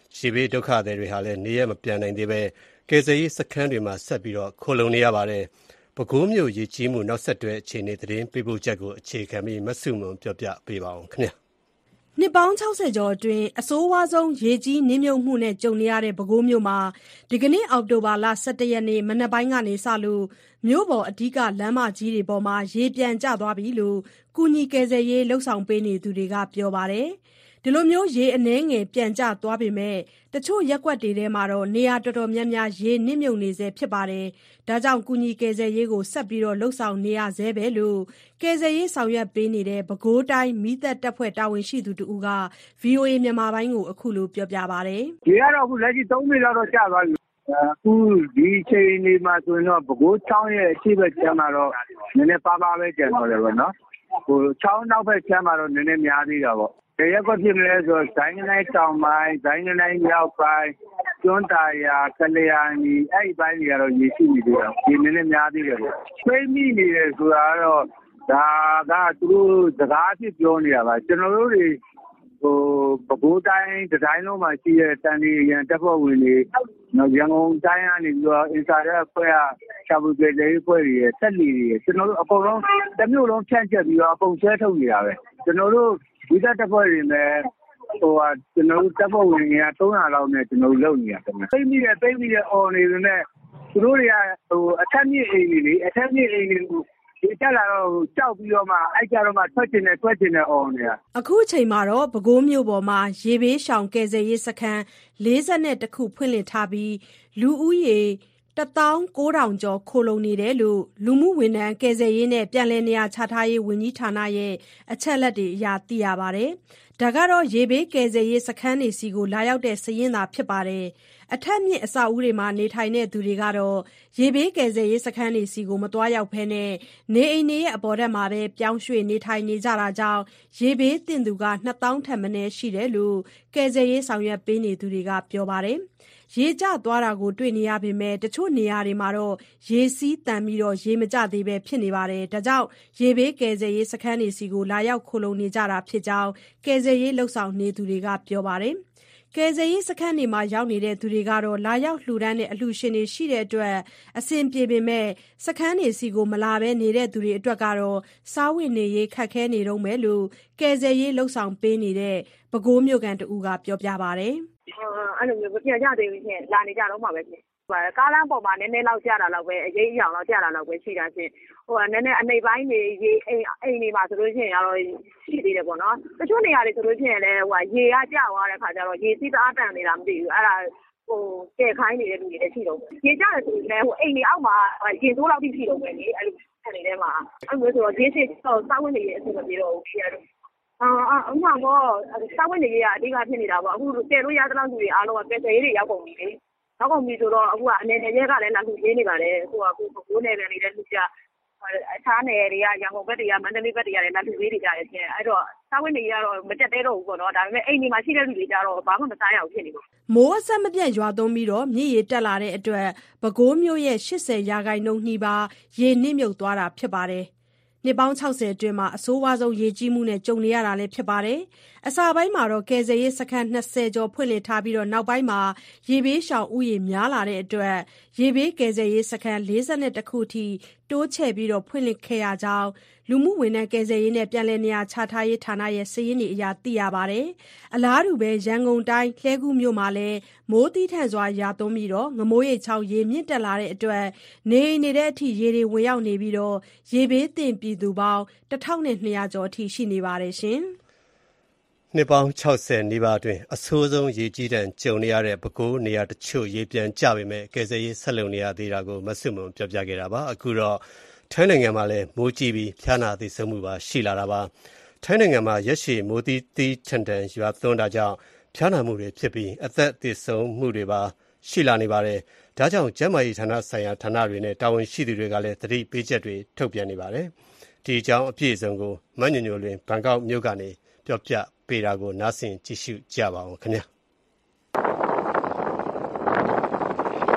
ရေဘေးဒုက္ခသည်တွေဟာလည်းနေရပ်မပြန်နိုင်သေးဘဲကယ်ဆယ်ရေးစခန်းတွေမှာဆက်ပြီးခိုလှုံနေရပါတယ်။ပဲခူးမြို့ရေကြီးမှုနောက်ဆက်တွဲအခြေအနေသတင်းပေးပို့ချက်ကိုအခြေခံပြီးမဆုမွန်ပြောပြပေးပါဦးခင်ဗျာ။နှစ်ပေါင်းခြောက်ဆယ်ကျော်အတွင်းအဆိုးဝါးဆုံးရေကြီးနစ်မြုပ်မှုနဲ့ကြုံနေရတဲ့ပဲခူးမြို့မှာဒီကနေ့အောက်တိုဘာလဆယ့်တစ်ရက်နေ့မနက်ပိုင်းကနေစလို့မြို့ပေါ်အဓိကလမ်းမကြီးတွေပေါ်မှာရေပြန်ကျသွားပြီလို့ကူညီကယ်ဆယ်ရေးလှုပ်ဆောင်ပေးနေသူတွေကပြောပါတယ်။ဒီလိုမျိုးရေအနှဲငယ်ပြန်ကျသွားပေမဲ့တချို့ရပ်ကွက်တွေထဲမှာတော့နေရာတော်တော်များများရေနစ်မြုပ်နေဆဲဖြစ်ပါတယ်။ဒါကြောင့်ကူညီကယ်ဆယ်ရေးကိုဆက်ပြီးလှုပ်ဆောင်နေရဆဲပဲလို့ကယ်ဆယ်ရေးဆောင်ရွက်ပေးနေတဲ့ပဲခူးတိုင်းမီးသတ်တပ်ဖွဲ့တာဝန်ရှိသူတဦးက ဗွီအိုအေ မြန်မာပိုင်းကိုအခုလိုပြောပြပါတယ်။ရေကတော့အခုလက်ရှိသုံးမိနစ်လောက်တော့ကျသွားပြီ။အခုဒီအချိန်လေးမှာဆိုရင်တော့ပဲခူးချောင်းရဲ့အရှိတ်ဘက်ကျမ်းမှာတော့နည်းနည်းပါးပါးပဲကျန်တော့တယ်ပေါ့နော်။ဟိုချောင်းနောက်ဘက်ကျမ်းမှာတော့နည်းနည်းများသေးတာပေါ့။ဘယ်ရက်ကွက်ဖြစ်မလဲဆိုတော့ဇိုင်းကနိုင်တောင်ပိုင်းဇိုင်းကနိုင်မြောက်ပိုင်းကျွန်းတာယာကလျာဏီအဲ့ဒီပိုင်းတွေကတော့ရေရှိနေသေးတယ်ဒီနည်းနည်းများသေးတယ်ပေါ့ဖိမိနေတယ်ဆိုတာကတော့ဒါကသူတို့စကားအဖြစ်ပြောနေတာပါကျွန်တော်တို့တွေဟိုပဲခူးတိုင်းဒီဇိုင်းလုံးမှာရှိတဲ့တန်ဒီရန်တပ်ဖွဲ့ဝင်တွေနော်ရန်ကုန်တိုင်းကနေပြီးတော့အင်တာရက်ဖွဲ့ရချာဘူကလေးဖွဲ့တွေတက်လီတွေကျွန်တော်တို့အကုန်လုံးတစ်မျိုးလုံးဖြန့်ချက်ပြီးတော့အကုန်ဆွဲထုတ်နေတာပဲကျွန်တော်တို့ဒီတပ်ဖွဲ့တွေနဲ့ဟိုဟာကျွန်တော်တို့တပ်ဖွဲ့ဝင်တွေကသုံးရာလောက်နဲ့ကျွန်တော်တို့လုပ်နေရတယ်။သိမိတယ်သိမိတယ်အော်နေတယ်နဲ့သူတို့တွေကဟိုအထက်မြင့်အိမ်တွေလေအထက်မြင့်အိမ်တွေကိုဒီတက်လာတော့ကြောက်ပြီးတော့မှအဲ့ကြတော့မှထွက်ချင်တယ်ထွက်ချင်တယ်အော်နေတာ။အခုအချိန်မှာတော့ပဲခူးမြို့ပေါ်မှာရေဘေးရှောင်ကယ်ဆယ်ရေးစခန်းလေးဆယ်နဲ့တစ်ခုဖွင့်လှစ်ထားပြီးလူဦးရေတသောင်းကိုးထောင်ကျော်ခိုလှုံနေတယ်လို့လူမှုဝန်ထမ်းကယ်ဆယ်ရေးနဲ့ပြန်လည်နေရာချထားရေးဝန်ကြီးဌာနရဲ့အချက်အလက်တွေအရသိရပါတယ်။ဒါကတော့ရေဘေးကယ်ဆယ်ရေးစခန်းတွေစီကိုလာရောက်တဲ့စာရင်းသာဖြစ်ပါတယ်။အထက်မြင့်အဆောက်အဦတွေမှာနေထိုင်တဲ့သူတွေကတော့ရေဘေးကယ်ဆယ်ရေးစခန်းတွေစီကိုမသွားရောက်ဘဲနဲ့နေအိမ်တွေရဲ့အပေါ်ထပ်မှာပဲပြောင်းရွှေ့နေထိုင်နေကြတာကြောင့်ရေဘေးသင့်သူကနှစ်သောင်းထက်မနည်းရှိတယ်လို့ကယ်ဆယ်ရေးဆောင်ရွက်ပေးနေသူတွေကပြောပါတယ်။ရေကျသွားတာကိုတွေ့နေရပေမဲ့တချို့နေရာတွေမှာတော့ရေစီးတန်ပြီးရေမကျသေးပဲဖြစ်နေပါတယ်။ဒါကြောင့်ရေဘေးကယ်ဆယ်ရေးစခန်းတွေစီကိုလာရောက်ခိုလှုံနေကြတာဖြစ်ကြောင်းကယ်ဆယ်ရေးလှုပ်ဆောင်နေသူတွေကပြောပါတယ်။ကယ်ဆယ်ရေးစခန်းတွေမှာရောက်နေတဲ့သူတွေကတော့လာရောက်လှူဒန်းတဲ့အလှူရှင်တွေရှိတဲ့အတွက်အဆင်ပြေပေမဲ့စခန်းတွေစီကိုမလာဘဲနေတဲ့သူတွေအတွက်ကတော့စားဝတ်နေရေးခက်ခဲနေတော့မယ်လို့ကယ်ဆယ်ရေးလှုပ်ဆောင်ပေးနေတဲ့ပဲခူးမြို့ကန်တဦးကပြောပြပါတယ်။အဲ့လိုမျိုးမပြန်ကြသေးဘူးရှင်လာနေကြတော့မှာပဲရှင်ကားလမ်းပေါ်မှာနည်းနည်းလောက်ကြာတာလောက်ပဲအရေးအယောင်လောက်ကြာတာလောက်ပဲရှိတာရှင်ဟိုကနည်းနည်းအနေပိုင်းနေရေအိမ်အိမ်နေမှာဆိုလို့ရှိရင်ကတော့ရှိသေးတယ်ပေါ့နော်တချို့နေရာတွေဆိုလို့ရှိရင်လည်းဟိုကရေကကျသွားတဲ့ခါကျတော့ရေစီးတအားတန်နေတာမသိဘူးအဲ့ဒါဟိုကျဲခိုင်းနေတဲ့လူတွေလည်းရှိတော့ရေကျတယ်ဆိုရင်လည်းဟိုအိမ်တွေအောက်မှာရေတိုးလောက်ထိရှိတော့ပဲလေအဲ့လိုအနေထဲမှာအဲ့လိုဆိုတော့ရေစီးတော့စောက်ဝင်နေရဲ့အဆင်မပြေတော့ဘူးအဲ့လိုအာအမှန်ပေါ့စောက်ဝင်နေရအဓိကဖြစ်နေတာပေါ့အခုကျဲလို့ရတဲ့လောက်လူတွေအားလုံးကကယ်ဆယ်ရေးတွေရောက်ကုန်ပြီလေနောက်ကုန်ပြီဆိုတော့အခုကအနေနဲ့ရဲကလည်းလာလှူပေးနေပါတယ်အခုကအခုဘိုးနယ်ပန်နေတဲ့လူကြအခြားနယ်တွေကရန်ကုန်ဘက်တွေကမန္တလေးဘက်တွေကလည်းလာလှူပေးနေကြတယ်ချင်းအဲ့တော့စားဝတ်နေရတော့မတက်သေးတော့ဘူးပေါ့နော်ဒါပေမဲ့အိမ်ဒီမှာရှိတဲ့လူတွေကြတော့ဘာမှမစားရဘူးဖြစ်နေလို့မိုးအဆက်မပြတ်ရွာသွန်းပြီးတော့မြစ်ရေတက်လာတဲ့အတွက်ပဲခူးမြို့ရဲ့ရှစ်ဆယ်ရာခိုင်နှုန်းနှီးပါရေနစ်မြုပ်သွားတာဖြစ်ပါတယ်နှစ်ပေါင်းခြောက်ဆယ်အတွင်းမှာအဆိုးဝါးဆုံးရေကြီးမှုနဲ့ကြုံနေရတာလည်းဖြစ်ပါတယ်။အစပိုင်းမှာတော့ကယ်ဆယ်ရေးစခန်းနှစ်ဆယ်ကျော်ဖွင့်လှစ်ထားပြီးတော့နောက်ပိုင်းမှာရေဘေးရှောင်ဥယျာဉ်များလာတဲ့အတွက်ရေဘေးကယ်ဆယ်ရေးစခန်းလေးဆယ်တစ်ခုထိတိုးချဲ့ပြီးတော့ဖွင့်လှစ်ခဲ့ရကြောင်းလူမှုဝန်ထမ်းကယ်ဆယ်ရေးနဲ့ပြန်လည်နေရာချထားရေးဌာနရဲ့စာရင်းတွေအရသိရပါတယ်။အလားတူပဲရန်ကုန်တိုင်းလှည်းကူးမြို့မှာလည်းမိုးသီးထန်စွာရွာသွန်းပြီးတော့ငမိုးရိပ်ချောင်းရေမြင့်တက်လာတဲ့အတွက်နေအိမ်တွေတဲ့အထိရေတွေဝင်ရောက်နေပြီးတော့ရေဘေးသင့်ပြည်သူပေါင်းတစ်ထောင်နှစ်ရာကျော်အထိရှိနေပါတယ်ရှင်။နှစ်ပေါင်းခြောက်ဆယ်နီးပါးအတွင်းအဆိုးဆုံးရေကြီးတဲ့ကြုံနေရတဲ့ပဲခူးနေရာတချို့ရေပြန်ကျပေမဲ့ကယ်ဆယ်ရေးဆက်လုပ်နေရသေးတာကိုမဆွမွန်ပြောပြခဲ့တာပါအခုတော့ထိုင်းနိုင်ငံမှာလည်းမိုးကြီးပြီးဖျားနာသိဆုံးမှုပါရှိလာတာပါထိုင်းနိုင်ငံမှာရက်ရှည်မိုးသီးသီးချန်တန်ရွာသွန်းတာကြောင့်ဖျားနာမှုတွေဖြစ်ပြီးအသက်သေဆုံးမှုတွေပါရှိလာနေပါတယ်ဒါကြောင့်ကျန်းမာရေးဌာနဆိုင်ရာဌာနတွေနဲ့တာဝန်ရှိသူတွေကလည်းသတိပေးချက်တွေထုတ်ပြန်နေပါတယ်ဒီအကြောင်းအပြည့်အစုံကိုမညွညွလွင်ဘန်ကောက်မြို့ကနေပြောပြပေးတာကိုနားဆင်ကြည့်ရှုကြပါအောင်ခင်ဗျာပ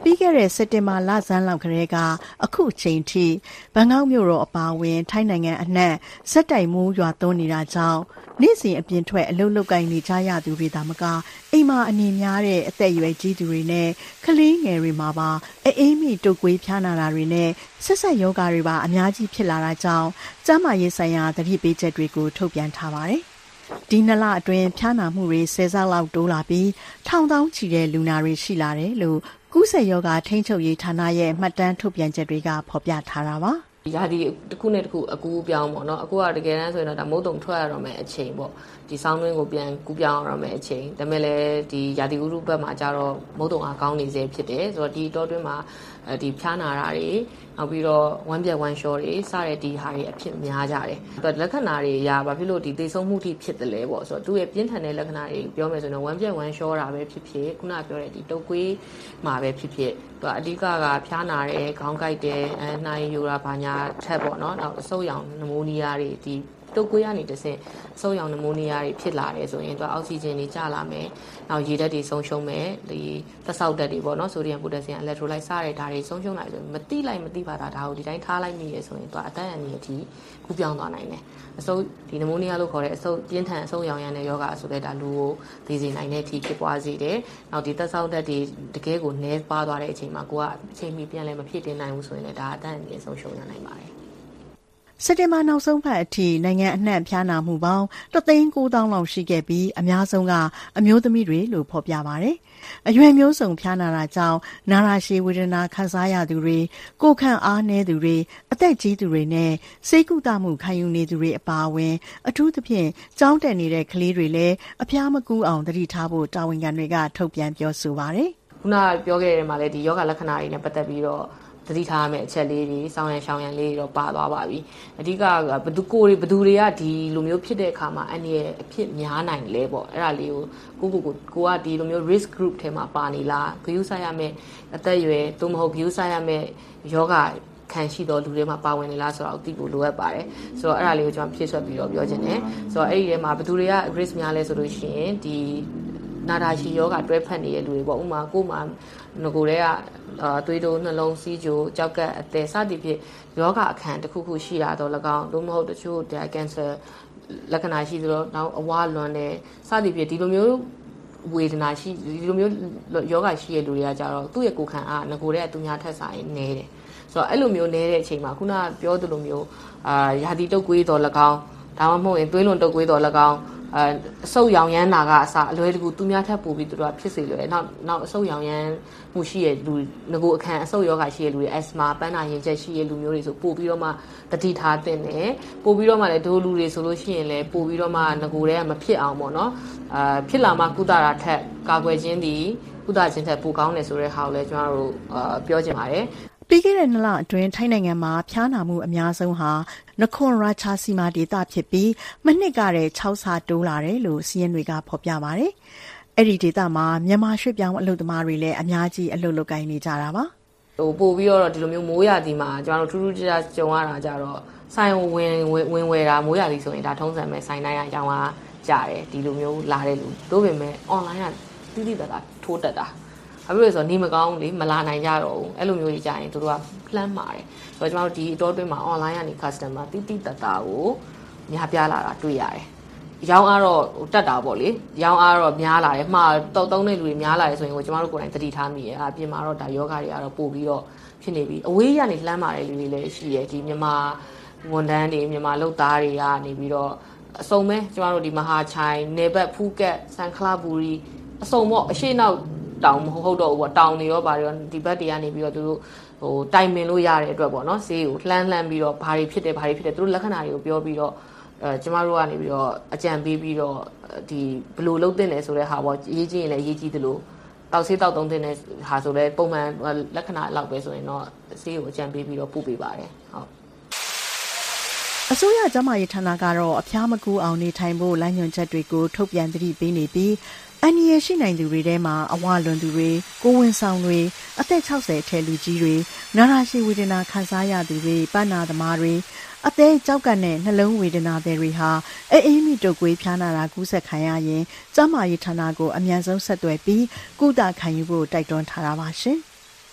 ပြီးခဲ့တဲ့စက်တင်ဘာလဆန်းလောက်ကလေးကအခုချိန်ထိဘန်ကောက်မြို့တော်အပါအဝင်ထိုင်းနိုင်ငံအနှံ့စက်တိုက်မိုးရွာသွန်းနေတာကြောင့်နေ့စဉ်အပြင်ထွက်အလုပ်လုပ်ကိုင်နေကြရသူတွေသာမကအိမ်မှာအနေများတဲ့အသက်အရွယ်ကြီးသူတွေနဲ့ကလေးငယ်တွေမှာပါအေးမိတုပ်ကွေးဖျားနာတာတွေနဲ့ဆက်ဆက်ယောဂါတွေပါအများကြီးဖြစ်လာတာကြောင့်ကျန်းမာရေးဆိုင်ရာသတိပေးချက်တွေကိုထုတ်ပြန်ထားပါတယ်။ဒီနှစ်လအတွင်းဖျားနာမှုတွေဆယ်ဆလောက်တိုးလာပြီးထောင်သောင်းချီတဲ့လူနာတွေရှိလာတယ်လို့ကူးစက်ရောဂါထိန်းချုပ်ရေးဌာနရဲ့မှတ်တမ်းထုတ်ပြန်ချက်တွေကဖော်ပြထားတာပါ။ရာသီတစ်ခုနဲ့တစ်ခုအကူပြောင်းပေါ့နော်အခုကတကယ်တမ်းဆိုရင်တော့ဒါမုတ်တုံထွက်ရတော့မယ်အချိန်ပေါ့ဒီဆောင်းတွင်းကိုပြန်ကူးပြောင်းရတော့မယ်အချိန်ဒါပေမဲ့လည်းဒီရာသီဥတုဘက်မှာကျတော့မုတ်တုံအားကောင်းနေစေဖြစ်တယ်ဆိုတော့ဒီတောတွင်းမှာဒီဖျားနာတာတွေနောက်ပြီးတော့ဝမ်းပြက်ဝမ်းလျှောတွေစတဲ့ဒီဟာတွေအဖြစ်များကြတယ်အဲ့တော့လက္ခဏာတွေအရဘာဖြစ်လို့ဒီသေဆုံးမှုထိဖြစ်တယ်လဲပေါ့ဆိုတော့သူ့ရဲ့ပြင်းထန်တဲ့လက္ခဏာတွေပြောမယ်ဆိုရင်ဝမ်းပြက်ဝမ်းလျှောတာပဲဖြစ်ဖြစ်ခုနကပြောတဲ့ဒီတုပ်ကွေးမှာပဲဖြစ်ဖြစ်သူအဓိကကဖျားနာတယ်ခေါင်းကိုက်တယ်အဲနှာရည်ယိုတာဘာညာထက်ပေါ့နော်နောက်အဆုတ်ရောင်နမိုးနီးယားတွေဒီတုပ်ကွေးကနေတဆင့်အဆုတ်ရောင်နမိုးနီးယားတွေဖြစ်လာတယ်ဆိုရင်သူအောက်ဆီဂျင်တွေကျလာမယ်နောက်ရေဓာတ်တွေဆုံးရှုံးမယ်ဒီသက်ဆောက်ဓာတ်တွေပေါ့နော်ဆိုဒီယမ်ပိုတက်ဆီယမ်အီလက်ထရိုလိုက်စတဲ့ဓာတ်တွေဆုံးရှုံးလာဆိုရင်မတိလိုက်မတိပါတာဒါကိုဒီတိုင်းထားလိုက်မိရဆိုရင်သူအတန်းအန်ကြီးအထိကူးပြောင်းသွားနိုင်တယ်အဆုတ်ဒီနမိုးနီးယားလို့ခေါ်တဲ့အဆုတ်ပြင်းထန်အဆုတ်ရောင်ရမ်းတဲ့ယောဂဆိုတဲ့ဒါလူကိုသိစေနိုင်တဲ့အထိဖြစ်ပွားစေတယ်နောက်ဒီသက်ဆောက်ဓာတ်တွေတကယ်ကိုနှဲပါသွားတဲ့အချိန်မှာကိုကအချိန်မီပြန်လဲမဖြစ်တင်နိုင်ဘူးဆိုရင်လည်းဒါအတန်းအန်ကြီးဆုံးရှုံးရနိုင်ပါတယ်စက်တင်ဘာနောက်ဆုံးပတ်အထိနိုင်ငံအနှံ့ဖျားနာမှုပေါင်းတစ်သိန်းကိုးသောင်းလောက်ရှိခဲ့ပြီးအများဆုံးကအမျိုးသမီးတွေလို့ဖော်ပြပါတယ်။အရွယ်မျိုးစုံဖျားနာတာကြောင့်နာတာရှည်ဝေဒနာခံစားရသူတွေကိုယ်ခံအားနည်းသူတွေအသက်ကြီးသူတွေနဲ့စိတ်ကုသမှုခံယူနေသူတွေအပါအဝင်အထူးသဖြင့်ကျောင်းတက်နေတဲ့ကလေးတွေလည်းအဖျားမကူးအောင်သတိထားဖို့တာဝန်ခံတွေကထုတ်ပြန်ပြောဆိုပါတယ်။ခုနကပြောခဲ့တဲ့မှာလည်းဒီယောဂလက္ခဏာတွေနဲ့ပတ်သက်ပြီးတော့သတိထားရမယ့်အချက်လေးတွေစောင်းရန်ရှောင်းရန်လေးတွေတော့ပါသွားပါပြီအဓိကဘသူကိုတွေဘသူတွေကဒီလိုမျိုးဖြစ်တဲ့အခါမှာအန်ဒီရဲ့အဖြစ်များနိုင်လဲပေါ့အဲ့ဒါလေးကိုကိုကိုကိုကဒီလိုမျိုး risk group ထဲမှာပါနေလားဂရုစိုက်ရမယ့်အသက်အရွယ်သို့မဟုတ်ဂရုစိုက်ရမယ့်ယောဂခံရှိတော်လူတွေမှာပါဝင်နေလားဆိုတော့အသိဖို့လိုအပ်ပါတယ်ဆိုတော့အဲ့ဒါလေးကိုကျွန်တော်ဖြည့်ဆွတ်ပြီးတော့ပြောချင်တယ်ဆိုတော့အဲ့ဒီထဲမှာဘသူတွေက risk များလဲဆိုလို့ရှိရင်ဒီနာတာရှည်ယောဂတွဲဖက်နေတဲ့လူတွေပေါ့ဥမာကိုမှငကိုတွေကအာသွေးတိုးနှလုံးစီးကြိုကြောက်ကက်အသေးစသည်ဖြင့်ယောဂအခန်းတစ်ခုခုရှိတာတော့၎င်းသို့မဟုတ်တချို့ဒါကင်ဆာလက္ခဏာရှိသလိုနောက်အဝါလွန်တယ်စသည်ဖြင့်ဒီလိုမျိုးဝေဒနာရှိဒီလိုမျိုးယောဂရှိတဲ့လူတွေကကြတော့သူ့ရဲ့ကိုယ်ခံအားငကိုတွေကသူများထက်ဆိုင်နေတယ်ဆိုတော့အဲ့လိုမျိုးနေတဲ့အချိန်မှာခုနကပြောသလိုမျိုးအာရာသီတုပ်ကွေးတော်၎င်းဒါမှမဟုတ်ရင်သွေးလွန်တုပ်ကွေးတော်၎င်းအအဆုတ်ရောင်ရမ်းတာကအစားအလွယ်တကူသူများထပ်ပို့ပြီးသူတို့ကဖြစ်စေလွယ်နောက်နောက်အဆုတ်ရောင်ရမ်းမှုရှိတဲ့လူငကိုအခန်းအဆုတ်ယောဂရှိတဲ့လူတွေအက်စမာပန်းနာရင်ချက်ရှိတဲ့လူမျိုးတွေဆိုပို့ပြီးတော့မှတတိထားတဲ့နဲ့ပို့ပြီးတော့မှလည်းဒိုးလူတွေဆိုလို့ရှိရင်လည်းပို့ပြီးတော့မှငကိုတွေကမဖြစ်အောင်ပေါ့နော်အာဖြစ်လာမှကုသတာထက်ကာကွယ်ခြင်းသည်ကုသခြင်းထက်ပိုကောင်းတယ်ဆိုတဲ့ဟာကိုလည်းကျွန်တော်တို့အာပြောချင်ပါတယ်ပြီးခဲ့တဲ့နှစ်လအတွင်းထိုင်းနိုင်ငံမှာဖျားနာမှုအများဆုံးဟာနခွန်ရာချာစီမာဒေသဖြစ်ပြီးမနှစ်ကတည်းက၆ဆတိုးလာတယ်လို့စီးရင်တွေကဖော်ပြပါတယ်။အဲ့ဒီဒေသမှာမြန်မာရွှေ့ပြောင်းအလုပ်သမားတွေလည်းအများကြီးအလုပ်လုပ်ကိုင်နေကြတာပါ။ဟိုပို့ပြီးတော့ဒီလိုမျိုးမိုးရာသီမှာကျွန်တော်တို့ထူးထူးခြားခြားကြုံရတာကြတော့ဆိုင်ဝင်ဝင်ဝယ်တာမိုးရာသီဆိုရင်ဒါထုံးစံပဲဆိုင်တိုင်းအရောင်းအားကြတယ်ဒီလိုမျိုးလာတဲ့လူတို့ပေမဲ့ online ကတိတိကျကျထိုးတက်တာ။အခုဆိုနေမကောင်းလေမလာနိုင်ကြတော့ဘူးအဲ့လိုမျိုးကြီးကြရင်တို့က plan ပါတယ်ဆိုတော့ကျွန်တော်တို့ဒီအတော်တွင်းမှာ online ကနေ customer တိတိတတ်တာကိုများပြားလာတာတွေ့ရတယ်ရောင်းအားတော့တက်တာပေါ့လေရောင်းအားတော့များလာတယ်မှားတုံတုံးတဲ့လူတွေများလာတယ်ဆိုရင်ကိုကျွန်တော်တို့ကိုယ်တိုင်သတိထားမိရဲ့အပြင်မှာတော့ဒါယောဂတွေကတော့ပို့ပြီးတော့ဖြစ်နေပြီအဝေးရနေလှမ်းပါတယ်လူတွေလည်းရှိရဲ့ဒီမြန်မာဝန်ထမ်းတွေမြန်မာလုပ်သားတွေကနေပြီးတော့အစုံပဲကျွန်တော်တို့ဒီမဟာချိုင်နေဘက်ဖူးကက်ဆန်ခလာဘူရီအစုံပေါ့အရှိနောက်တောင်မဟုတ်တော့ဘူးပေါ့တောင်တွေရောဗာရောဒီဘက်တွေကနေပြီးတော့သူတို့ဟိုတိုင်ပင်လို့ရတဲ့အတွက်ပေါ့နော်ဆေးကိုလှမ်းလှမ်းပြီးတော့ဘာတွေဖြစ်တယ်ဘာတွေဖြစ်တယ်သူတို့လက္ခဏာတွေကိုပြောပြီးတော့အဲကျမတို့ကနေပြီးတော့အကြံပေးပြီးတော့ဒီဘယ်လိုလုပ်တင်လဲဆိုတဲ့ဟာပေါ့ရေးကြည့်ရင်လည်းရေးကြည့်သလိုတောက်ဆေးတောက်သုံးတင်တဲ့ဟာဆိုလည်းပုံမှန်လက္ခဏာအလောက်ပဲဆိုရင်တော့ဆေးကိုအကြံပေးပြီးတော့ပို့ပေးပါတယ်ဟုတ်အစိုးရကျန်းမာရေးဌာနကတော့အဖျားမကူအောင်နေထိုင်ဖို့လမ်းညွှန်ချက်တွေကိုထုတ်ပြန်သတိပေးနေပြီးအန်ရီရရှိနိုင်သူတွေထဲမှာအဝလွန်သူတွေကိုဝန်ဆောင်တွေအသက်၆၀အထက်လူကြီးတွေနာတာရှည်ဝေဒနာခံစားရသူတွေပန်းနာသမားတွေအသေးကြောက်ကနဲ့နှလုံးဝေဒနာတွေဟာအေးမိတုပ်ကွေးဖျားနာတာကူးစက်ခံရရင်ကျန်းမာရေးဌာနကိုအမြန်ဆုံးဆက်သွယ်ပြီးကုသခံယူဖို့တိုက်တွန်းထားတာပါရှင်။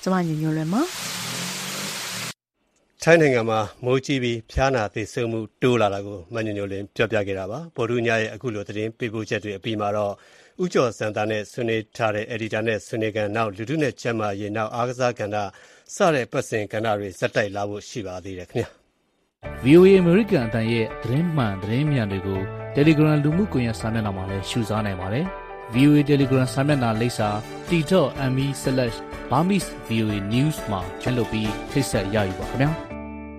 ကျမညညလွယ်ပါထိုင်းနိုင်ငံမှာမိုးကြီးပြီးဖျားနာသေဆုံးမှုတိုးလာတာကိုမညညလင်းပြောပြခဲ့တာပါဗော်ဒူးညရဲ့အခုလိုသတင်းပေးပို့ချက်တွေအပြီးမှာတော့ဥကျော်စံတာနဲ့ဆွေးနွေးထားတဲ့ editor နဲ့ဆွေးနွေးကန်နောက်လူထုနဲ့ကျမ်းမာရေးနောက်အားကစားကဏ္ဍစတဲ့ပတ်စင်ကဏ္ဍတွေဇက်တိုက်လာဖို့ရှိပါသေးတယ်ခင်ဗျာဗီအိုအေ American အတန်ရဲ့သတင်းမှန်သတင်းမြန်တွေကို Telegram လူမှုကွန်ရက်စာမျက်နှာမှာလည်းရှုစားနိုင်ပါတယ်။ ဗီအိုအေ Telegram စာမျက်နှာလိပ်စာ t dot m e slash burmese voa news မှာကျလုပ်ပြီးထိတ်ဆက်ရယူပါခင်ဗျာ။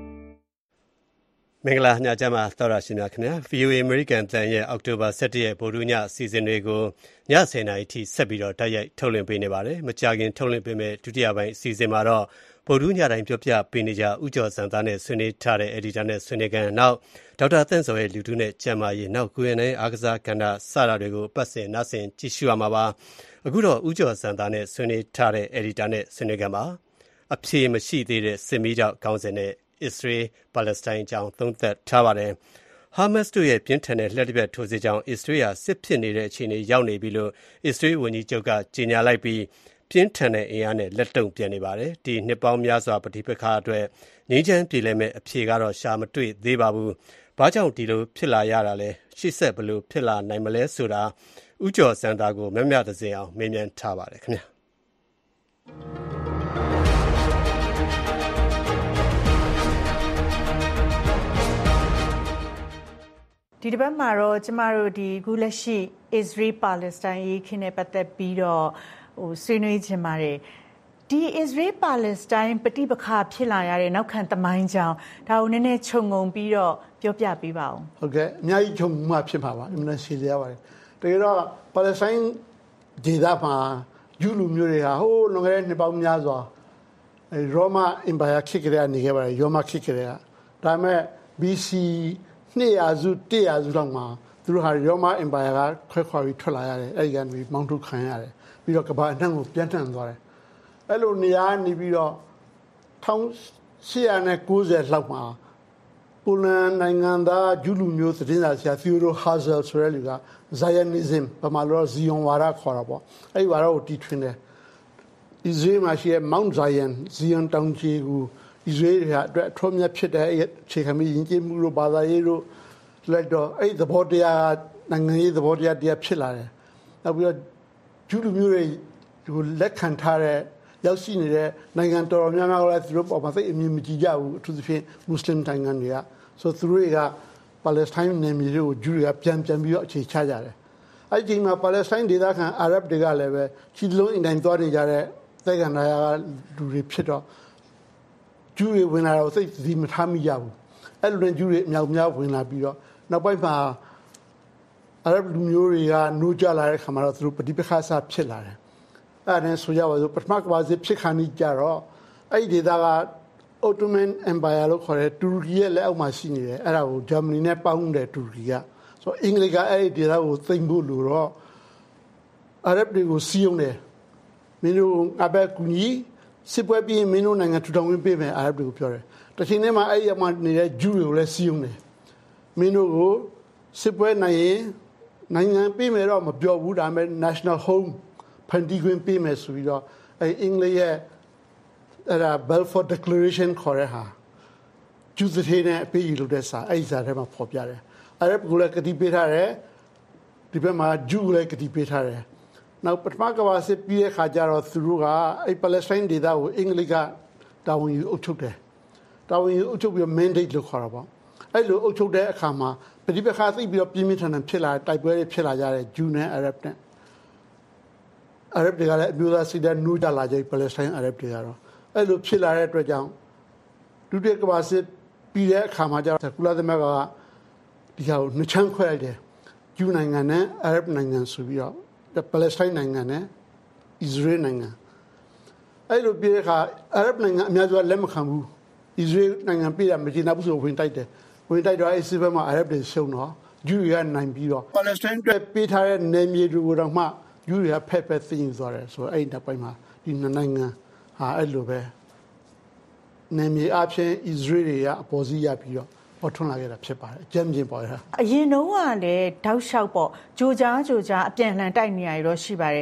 မင်္ဂလာညချမ်းပါသောရရှင်များခင်ဗျာ ဗီအိုအေ American အတန်ရဲ့အောက်တိုဘာ၁၁ရက်ဗုဒ္ဓညအစီအစဉ်တွေကိုညဆယ်နာရီထိဆက်ပြီးတော့တိုက်ရိုက်ထုတ်လွှင့်ပေးနေပါတယ်။မကြာခင်ထုတ်လွှင့်ပေးမယ့်ဒုတိယပိုင်းအစီအစဉ်မှာတော့ဗုဒ္ဓညတိုင်းပြောပြပေးနေကြဥကျော်စံသားနဲ့ဆွေးနွေးထားတဲ့ editor နဲ့ဆွေးနွေးကန်နောက်ဒေါက်တာသန့်စောရဲ့လူထုနဲ့ကျမ်းမာရေးနောက်ကိုယ်နဲ့အားကစားကဏ္ဍစတာတွေကိုပတ်စင်နားဆင်ကြည့်ရှုရမှာပါအခုတော့ဥကျော်စံသားနဲ့ဆွေးနွေးထားတဲ့ editor နဲ့ဆွေးနွေးကန်ပါအဖြေမရှိသေးတဲ့စစ်မီးကြောင့်ခေါင်းစဉ်နဲ့ Israel Palestine အကြောင်းသုံးသပ်ထားပါတယ်ဟာမတ်စ်တို့ရဲ့ပြင်းထန်တဲ့လက်တစ်ပြတ်ထိုးစစ်ကြောင့် Israel စစ်ဖြစ်နေတဲ့အခြေအနေရောက်နေပြီလို့ Israel ဝန်ကြီးချုပ်ကကြေညာလိုက်ပြီးပြင်းထန်တဲ့အင်အားနဲ့လက်တုံ့ပြန်နေပါတယ်။ဒီနှစ်ပေါင်းများစွာပဋိပက္ခအတွက်ငြိမ်းချမ်းပြေလည်မဲ့အဖြေကတော့ရှာမတွေ့သေးပါဘူး။ဘာကြောင့်ဒီလိုဖြစ်လာရတာလဲ။ရှေ့ဆက်ဘယ်လိုဖြစ်လာနိုင်မလဲဆိုတာဥကျော်စံတာကိုမမျှတစေအောင်မေးမြန်းထားပါတယ်ခင်ဗျာ။ဒီတစ်ပတ်မှာတော့ကျမတို့ဒီခုလက်ရှိ Israel Palestine ရေးခင်းနဲ့ပတ်သက်ပြီးတော့ဟိုဆွေးနွေးခြင်းပါတယ်ဒီ Israel Palestine ပဋိပက္ခဖြစ်လာရတဲ့နောက်ခံသမိုင်းကြောင်းဒါကိုနည်းနည်းခြုံငုံပြီးတော့ပြောပြပေးပါဦးဟုတ်ကဲ့အများကြီးခြုံမှဖြစ်ပါပါအမှန်ရှင်းရပါတယ်တကယ်တော့ Palestine ဒေသမှာယူလူမျိုးတွေဟာဟိုးလွန်ခဲ့တဲ့နှစ်ပေါင်းများစွာအဲ Roma Empire ခေတ်ကလေးကနေခဲ့ပါတယ် Roma ခေတ်ကလေးကဒါပေမဲ့ B C နှစ်ရာစုတစ်ရာစုလောက်မှာသူတို့ဟာ Roma Empire ကခွဲခွာပြီးထွက်လာရတယ်အဲဒီကနေမောင်းထုတ်ခံရတယ်ပြီးတော့ကမ္ဘာအနှံ့ကိုပြန့်နှံ့သွားတယ်အဲ့လိုနေရာနေပြီးတော့၁၈၉၀လောက်မှာပိုလန်နိုင်ငံသားဂျူးလူမျိုးသတင်းစာဆရာ Theodor Herzl ဆိုတဲ့လူက Zionism ဗမာလိုဇီယွန်ဝါဒခေါ်တာပေါ့အဲ့ဒီဝါဒကိုတီထွင်တယ် Israel မှာရှိတဲ့ Mount Zion ဇီယွန်တောင်ကြီးကို Israel ကအတွက်အထွတ်အမြတ်ဖြစ်တဲ့အခြေခံပြီးယဉ်ကျေးမှုတို့ဘာသာရေးတို့လက်တော့အဲ့ဒီသဘောတရားနိုင်ငံရေးသဘောတရားတရားဖြစ်လာတယ်နောက်ပြီးတော့ဂျူးလူမျိုးတွေကိုလက်ခံထားတဲ့ရောက်ရှိနေတဲ့နိုင်ငံတော်တော်များများကလည်းသူတို့ပေါ်မှာသိအမြင်မကြည့်ကြဘူးအထူးသဖြင့်မွတ်စလင်နိုင်ငံတွေကဆိုသူတို့ကပါလက်စတိုင်းနယ်မြေတွေကိုဂျူးတွေကပြန်ပြန်ပြီးတော့အခြေချကြတယ်အဲ့ဒီချိန်မှာပါလက်စတိုင်းဒေသခံအာရဗ်တွေကလည်းပဲချီလုံးအင်တိုင်းသွားနေကြတဲ့သက္ကနာယာကလူတွေဖြစ်တော့ဂျူးတွေဝင်လာတော့သိဒီမထားမိကြဘူးအဲ့လိုနဲ့ဂျူးတွေအများများဝင်လာပြီးတော့နောက်ပိုင်းမှာအာရဗ်လူမျိုးတွေကနိုးကြလာတဲ့ခါမှာတော့သူတို့ပဋိပက္ခဆဖြစ်လာတယ်အဲ့ဒါနဲ့ဆိုကြပါစို့ပထမကမ္ဘာစစ်ဖြစ်ခါနီးကြတော့အဲ့ဒီဒေသက Ottoman Empire လို့ခေါ်တဲ့တူရကီရဲ့လက်အောက်မှာရှိနေတယ်အဲ့ဒါကိုဂျာမနီနဲ့ပေါင်းတယ်တူရကီကဆိုအင်္ဂလိပ်ကအဲ့ဒီဒေသကိုသိမ်းဖို့လို့တော့အာရဗ်တွေကိုစီးရုံးတယ်မင်းတို့အဘက်ကူညီစစ်ပွဲပြီးမင်းတို့နိုင်ငံထူထောင်ဝင်ပေးမယ်အာရဗ်တွေကိုပြောတယ်တစ်ချိန်တည်းမှာအဲ့ဒီမှာနေတဲ့ဂျူးတွေကိုလည်းစီးရုံးတယ်မင်းတို့ကိုစစ်ပွဲနိုင်ရင်နိုင်ငံပေးမယ်တော့မပြောဘူးဒါပေမဲ့ National Home ဖန်တီးခွင့်ပေးမယ်ဆိုပြီးတော့အဲအင်္ဂလိပ်ရဲ့အဲ့ဒါ Balfour Declaration ခေါ်တဲ့ဟာကျူးစသေးနဲ့အပေးယူလို့တဲ့စာအဲ့ဒီစာထဲမှာဖော်ပြတယ်အာရဗ်ကလည်းကတိပေးထားတယ်ဒီဘက်မှာဂျူးလည်းကတိပေးထားတယ်နောက်ပထမကမ္ဘာစစ်ပြီးတဲ့ခါကျတော့သူတို့ကအဲ့ Palestine ဒေသကိုအင်္ဂလိပ်ကတာဝန်ယူအုပ်ချုပ်တယ်တာဝန်ယူအုပ်ချုပ်ပြီး mandate လို့ခေါ်တာပေါ့အဲ့လိုအုပ်ချုပ်တဲ့အခါမှာပဋိပက္ခသိပြီးတော့ပြင်းပြင်းထန်ထန်ဖြစ်လာတိုက်ပွဲတွေဖြစ်လာကြတယ်ဂျူးနဲ့အာရဗ်နဲ့အာရဗ်တွေကလည်းအမျိုးသားစိတ်ဓာတ်နိုးကြလာကြပြီပါလက်စတိုင်းအာရဗ်တွေကတော့အဲ့လိုဖြစ်လာတဲ့အတွက်ကြောင့်ဒုတိယကမ္ဘာစစ်ပြီးတဲ့အခါမှာကျတော့ကုလသမဂ္ဂကဒီဟာကိုနှစ်ချမ်းခွဲလိုက်တယ်ဂျူးနိုင်ငံနဲ့အာရဗ်နိုင်ငံဆိုပြီးတော့ပါလက်စတိုင်းနိုင်ငံနဲ့အစ္စရေးနိုင်ငံအဲ့လိုပြီးတဲ့အခါအာရဗ်နိုင်ငံအများစုကလက်မခံဘူးအစ္စရေးနိုင်ငံပြည်တာမကျေနပ်ဘူးဆိုဝင်တိုက်တယ်ဝင်တိုက်တော့အစ္စရေးဘက်မှာအာရဗ်တွေရှုံးတော့ဂျူးတွေကနိုင်ပြီးတော့ပါလက်စတိုင်းတွေပေးထားတဲ့နယ်မြေတွေကိုတော့မှဂျူးတွေကဖက်ဖက်သိမ်းသွားတယ်ဆိုတော့အဲ့ဒီနောက်ပိုင်းမှာဒီနိုင်ငံဟာအဲ့လိုပဲနယ်မြေအပြင်အစ္စရေးတွေကအပေါ်စီးရပြီးတော့ပေါ်ထွန်းလာခဲ့တာဖြစ်ပါတယ်အကျဉ်းချင်းပေါ်ရတာအရင်တော့ကလည်းတောက်လျှောက်ပေါ့ဂျိုကြားဂျိုကြားအပြန်လှန်တိုက်နေရတော့ရှိပါတယ်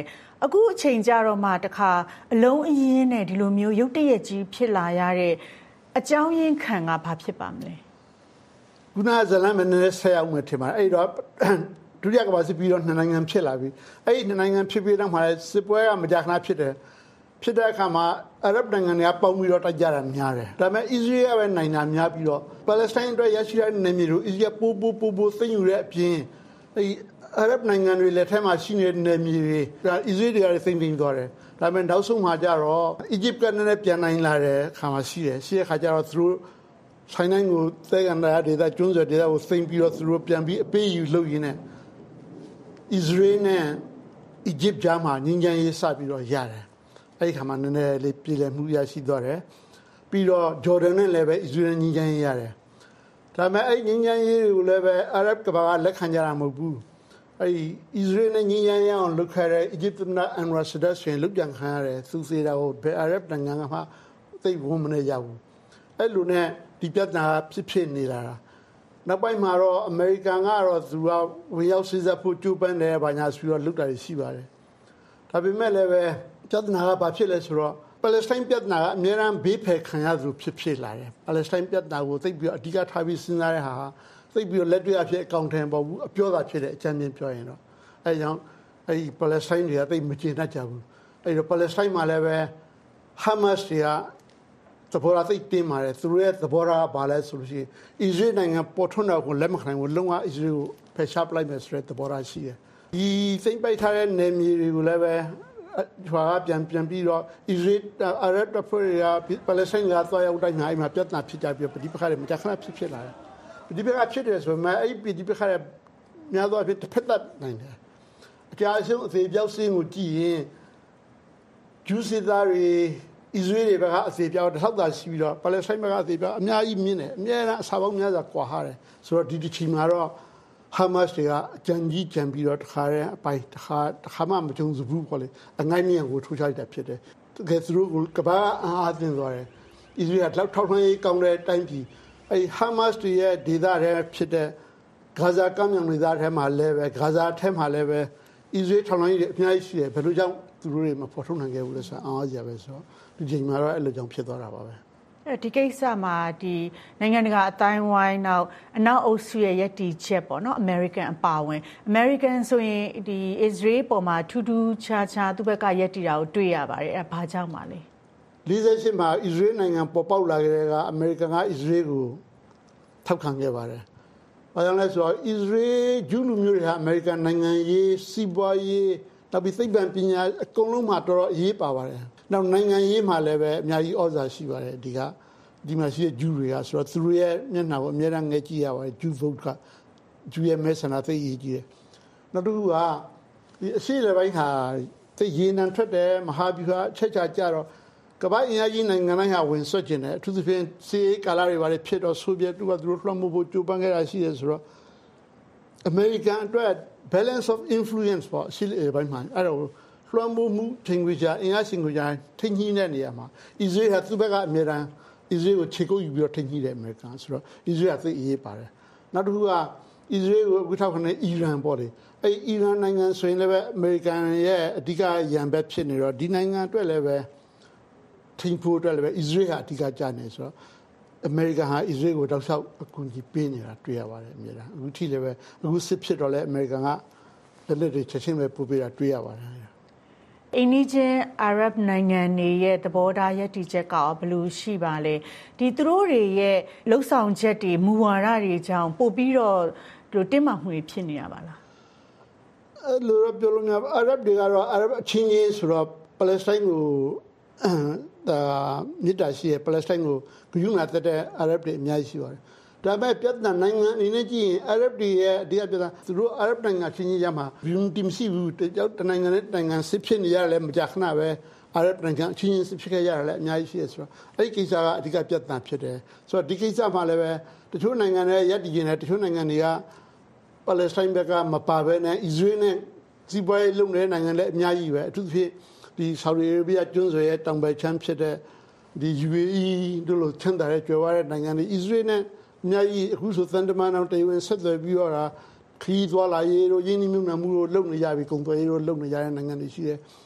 အခုအချိန်ကြတော့မှတခါအလုံးအရင်းနဲ့ဒီလိုမျိုးရုတ်တရက်ကြီးဖြစ်လာရတဲ့အကြောင်းရင်းခံကဘာဖြစ်ပါမလဲခုနကဇလန်မနဲ့ဆက်အောင်မထင်ပါအဲ့တော့ဒုတိယကမ္ဘာစစ်ပြီးတော့နှစ်နိုင်ငံဖြစ်လာပြီအဲ့ဒီနှစ်နိုင်ငံဖြစ်ပြီးတော့မှစစ်ပွဲကမကြာခဏဖြစ်တယ်ဖြစ်တဲ့အခါမှာအာရပ်နိုင်ငံတွေကပေါင်းပြီးတော့တိုက်ကြတာများတယ်ဒါပေမဲ့အစ္စရေးကပဲနိုင်တာများပြီးတော့ပါလက်စတိုင်းအတွက်ရရှိတဲ့နေမျိုးအစ္စရေးပို့ပို့ပို့ပို့သိမ်းယူတဲ့အပြင်အဲ့အာရပ်နိုင်ငံတွေလက်ထက်မှာရှိနေတဲ့နေမျိုးတွေအစ္စရေးတွေကသိမ်းသိမ်းသွားတယ်ဒါပေမဲ့နောက်ဆုံးမှာကျတော့အီဂျစ်ကလည်းပြန်နိုင်လာတဲ့အခါမှာရှိတယ်ရှိတဲ့အခါကျတော့သူတို့ဆိုင်နိုင်ကိုသဲကန်တာဒေသကျွန်းဆွယ်ဒေသကိုသိမ်းပြီးတော့သူတို့ပြန်ပြီးအပေးယူလုပ်ရင်းနဲ့အစ္စရေးနဲ့အီဂျစ်ကြားမှာငြိမ်းချမ်းရေးစပြီးတော့ရတယ်အဲ့ဒီခါမှာနည်းနည်းလေးပြည်လည်မှုရရှိသွားတယ်ပြီးတော့ဂျော်ဒန်နဲ့လည်းပဲအစ္စရေးငြိမ်းချမ်းရေးရတယ်ဒါပေမဲ့အဲ့ငြိမ်းချမ်းရေးကိုလည်းပဲအာရပ်ကမ္ဘာကလက်ခံကြတာမဟုတ်ဘူးအဲ့ဒီအစ္စရေးနဲ့ငြိမ်းချမ်းရေးအောင်လုပ်ခဲ့တဲ့အီဂျစ်သမ္မတအန်ဝါဆဒတ်ဆိုရင်လုပြန်ခံရတယ်သူစေတာကိုဘယ်အာရပ်နိုင်ငံကမှသိဝန်မနေရဘူးအဲ့လိုနဲ့ဒီပြဿနာဖြစ်ဖြစ်နေလာတာနောက်ပိုင်းမှာတော့အမေရိကန်ကတော့သူကဝင်ရောက်စစ်ဆေးဖို့ကြိုးပမ်းတယ်ဘာညာဆိုတော့လုပ်တာရှိပါတယ်ဒါပေမဲ့လည်းပဲပြဿနာကဘာဖြစ်လဲဆိုတော့ပါလက်စတိုင်းပြဿနာကအများအားဘေးဖယ်ခံရသူဖြစ်ဖြစ်လာတယ်ပါလက်စတိုင်းပြဿနာကိုသိပြီးအဓိကထားပြီးစဉ်းစားတဲ့ဟာသိပြီးလက်တွေ့အဖြစ်အကောင့်ထဲပေါ်ဘူးအပြောတာဖြစ်တဲ့အကြမ်းမြင်ပြောရင်တော့အဲကြောင့်အဲဒီပါလက်စတိုင်းတွေကသိမကျေနပ်ကြဘူးအဲဒီတော့ပါလက်စတိုင်းမှာလည်းပဲဟာမတ်တွေကသဘောထားသိတင်းမာတယ်သူတို့ရဲ့သဘောထားဘာလဲဆိုလို့ရှိရင်အစ္စရေးနိုင်ငံပေါ်ထွန်းတာကိုလက်မခံဘူးလုံးဝအစ္စရေးကိုဖယ်ရှားပလိုက်မယ်ဆိုတဲ့သဘောထားရှိတယ်ဒီသိမ့်ပိုက်ထားတဲ့နေမြေတွေကိုလည်းပဲကျွာပြန်ပြန်ပြီးတော့အစ္စရေးအာရပ်တပ်ဖွဲ့တွေကပါလက်စတိုင်းကသွားရောက်တိုင်းမှာအဲ့မှာပြဿနာဖြစ်ကြပြီးပဋိပက္ခတွေမကြာခဏဖြစ်ဖြစ်လာတယ်ပဋိပက္ခဖြစ်တယ်ဆိုမှအဲ့ပဋိပက္ခတွေများသောအားဖြင့်တစ်ဖက်သက်နိုင်တယ်အကြအဆုံးအသေးပြောက်စင်းကိုကြည့်ရင်ဂျူးစစ်သားတွေအစ္စရေးတွေဘက်ကအသေးပြောက်တစ်ထောက်သာရှိပြီးတော့ပါလက်စတိုင်းဘက်ကအသေးပြောက်အများကြီးမြင့်တယ်အများအားအစာပေါင်းများစွာကွာဟာတယ်ဆိုတော့ဒီတစ်ချိန်မှာတော့ဟာမတ်တွေကအကြံကြီးကြံပြီးတော့တခါတည်းအပိုင်တခါတခါမှမကြုံစဘူးပေါ့လေအငိုင်းမြန်ကိုထိုးချလိုက်တာဖြစ်တယ်တကယ်သူတို့ကဘာအားသင်သွားတယ်အစ္စရေးကလောက်ထောက်ထွန်းရေးကောင်းတဲ့တိုင်းပြည်အဲဟာမတ်တွေရဲ့ဒေသထဲဖြစ်တဲ့ဂါဇာကမ်းမြောင်ဒေသထဲမှာလည်းပဲဂါဇာထဲမှာလည်းပဲအစ္စရေးထောက်ထွန်းရေးအများကြီးရှိတယ်ဘယ်လိုကြောင့်သူတို့တွေမဖော်ထုတ်နိုင်ခဲ့ဘူးလဲဆိုတော့အားရပဲဆိုတော့ဒီချိန်မှာတော့အဲ့လိုကြောင့်ဖြစ်သွားတာပါပဲအဲဒီကိစ္စမှာဒီနိုင်ငံတကာအတိုင်းဝိုင်းနောက်အနောက်အုပ်စုရဲ့ယက်တီချက်ပေါ့နော် American အပါဝင် American ဆိုရင်ဒီ Israel ပေါ်မှာထူးထူးခြားခြားသူ့ဘက်ကယက်တီတာကိုတွေ့ရပါတယ်အဲဘာကြောင့်ပါလဲ၄၈မှာ Israel နိုင်ငံပေါ်ပေါက်လာကြတဲ့က American က Israel ကိုထောက်ခံခဲ့ပါတယ်ဘာကြောင့်လဲဆိုတော့ Israel ဂျူးလူမျိုးတွေဟာ American နိုင်ငံရေးစီးပွားရေးနောက်ပြီးသိပ္ပံပညာအကုန်လုံးမှာတော်တော်အရေးပါပါတယ်နောက်နိုင်ငံရေးမှာလည်းပဲအများကြီးဩဇာရှိပါတယ်ဒီကဒီမှာရှိတဲ့ဂျူးတွေကဆိုတော့သူတို့ရဲ့မျက်နှာကိုအများအားငဲကြည့်ရပါတယ်ဂျူး vote ကဂျူးရဲ့မဲဆန္ဒသိရေးကြီးတယ်နောက်တစ်ခုကဒီအရှိလည်းပိုင်းဟာသိရေနံထွက်တယ်မဟာဗျူဟာချက်ချာကြတော့ကမ္ဘာ့အင်အားကြီးနိုင်ငံတိုင်းဟာဝင်ဆွတ်ကျင်တယ်အထူးသဖြင့်စီအေးကာလာတွေပါလေဖြစ်တော့ဆိုဗီယက်တို့ကသူတို့လွှမ်းမိုးဖို့ကြိုးပမ်းခဲ့တာရှိတယ်ဆိုတော့အမေရိကန်အတွက် balance of influence ပေါ့ရှိလေပိုင်းမှာအဲ့တော့လွှမ်းမိုးမှုထင်ကြကြအင်အားရှင်ကြထိန်းညှိတဲ့နေရာမှာအစ္စရေးကသူ့ဘက်ကအမြဲတမ်းအစ္စရေးကိုခြေကုပ်ယူပြီးတော့ထိန်းညှိတဲ့အမေရိကန်ဆိုတော့အစ္စရေးကသိအရေးပါတယ်နောက်တစ်ခုကအစ္စရေးကိုဝိထောက်ခနဲ့အီရန်ပေါ့လေအဲ့အီရန်နိုင်ငံဆိုရင်လည်းပဲအမေရိကန်ရဲ့အဓိကရန်ဘက်ဖြစ်နေတော့ဒီနိုင်ငံအတွက်လည်းပဲထိန်းဖို့အတွက်လည်းပဲအစ္စရေးကအဓိကကြနေဆိုတော့အမေရိကန်ဟာအစ္စရေးကိုတောက်လျှောက်အကူအညီပေးနေတာတွေ့ရပါတယ်အမြဲတမ်းအခုထိလည်းပဲအခုစစ်ဖြစ်တော့လည်းအမေရိကန်ကလက်လက်တွေချက်ချင်းပဲပို့ပေးတာတွေ့ရပါတယ်အိန္ဒိချင်းအာရပ်နိုင်ငံတွေရဲ့သဘောထားယက်တီချက်ကဘယ်လိုရှိပါလဲဒီသူတို့တွေရဲ့လှုပ်ဆောင်ချက်တွေမူဝါဒတွေကြောင့်ပို့ပြီးတော့ဒီတင်းမာမှုတွေဖြစ်နေရပါလားအဲ့လိုပြောလို့များအာရပ်တွေကတော့အာရပ်အချင်းချင်းဆိုတော့ပါလက်စတိုင်းကိုဒါမြစ်တာရှိရပါလက်စတိုင်းကိုဂရုဏာသက်တဲ့အာရပ်တွေအများကြီးရှိပါတယ်ဒါပေမဲ့ပြဿနာနိုင်ငံအနေနဲ့ကြည့်ရင်အာရပ်တွေရဲ့အဓိကပြဿနာသူတို့အာရပ်နိုင်ငံချင်းချင်းကြားမှာ unity မရှိဘူးတယောက်တနိုင်ငံနဲ့နိုင်ငံစစ်ဖြစ်နေရတယ်မကြာခဏပဲအာရပ်နိုင်ငံချင်းချင်းစစ်ဖြစ်ခဲ့ရတယ်လည်းအများကြီးရှိရဆိုတော့အဲ့ဒီကိစ္စကအဓိကပြဿနာဖြစ်တယ်ဆိုတော့ဒီကိစ္စမှာလည်းပဲတချို့နိုင်ငံတွေရပ်တည်နေတယ်တချို့နိုင်ငံတွေကပါလက်စတိုင်းဘက်ကမပါဘဲနဲ့အစ္စရေးနဲ့စီးပွားရေးလုပ်နေတဲ့နိုင်ငံလည်းအများကြီးပဲအထူးသဖြင့်ဒီဆော်ဒီအာရေဗျကျွန်းဆွယ်ရဲ့တောင်ဘက်ခြမ်းဖြစ်တဲ့ဒီ ယူ အေ အီ တို့လိုချမ်းသာတဲ့ကြွယ်ဝတဲ့နိုင်ငံတွေအစ္စရေးနဲ့အများကြီးအခုဆိုသံတမန်တော်တေဝင်ဆက်သွယ်ပြီးတော့ခီးသွားလာရေးတို့ရင်းနှီးမြှုပ်နှံမှုတို့လုပ်နေကြပြီကုန်သွယ်ရေးတို့လုပ်နေကြတဲ့နိုင်ငံတွေရှိတယ်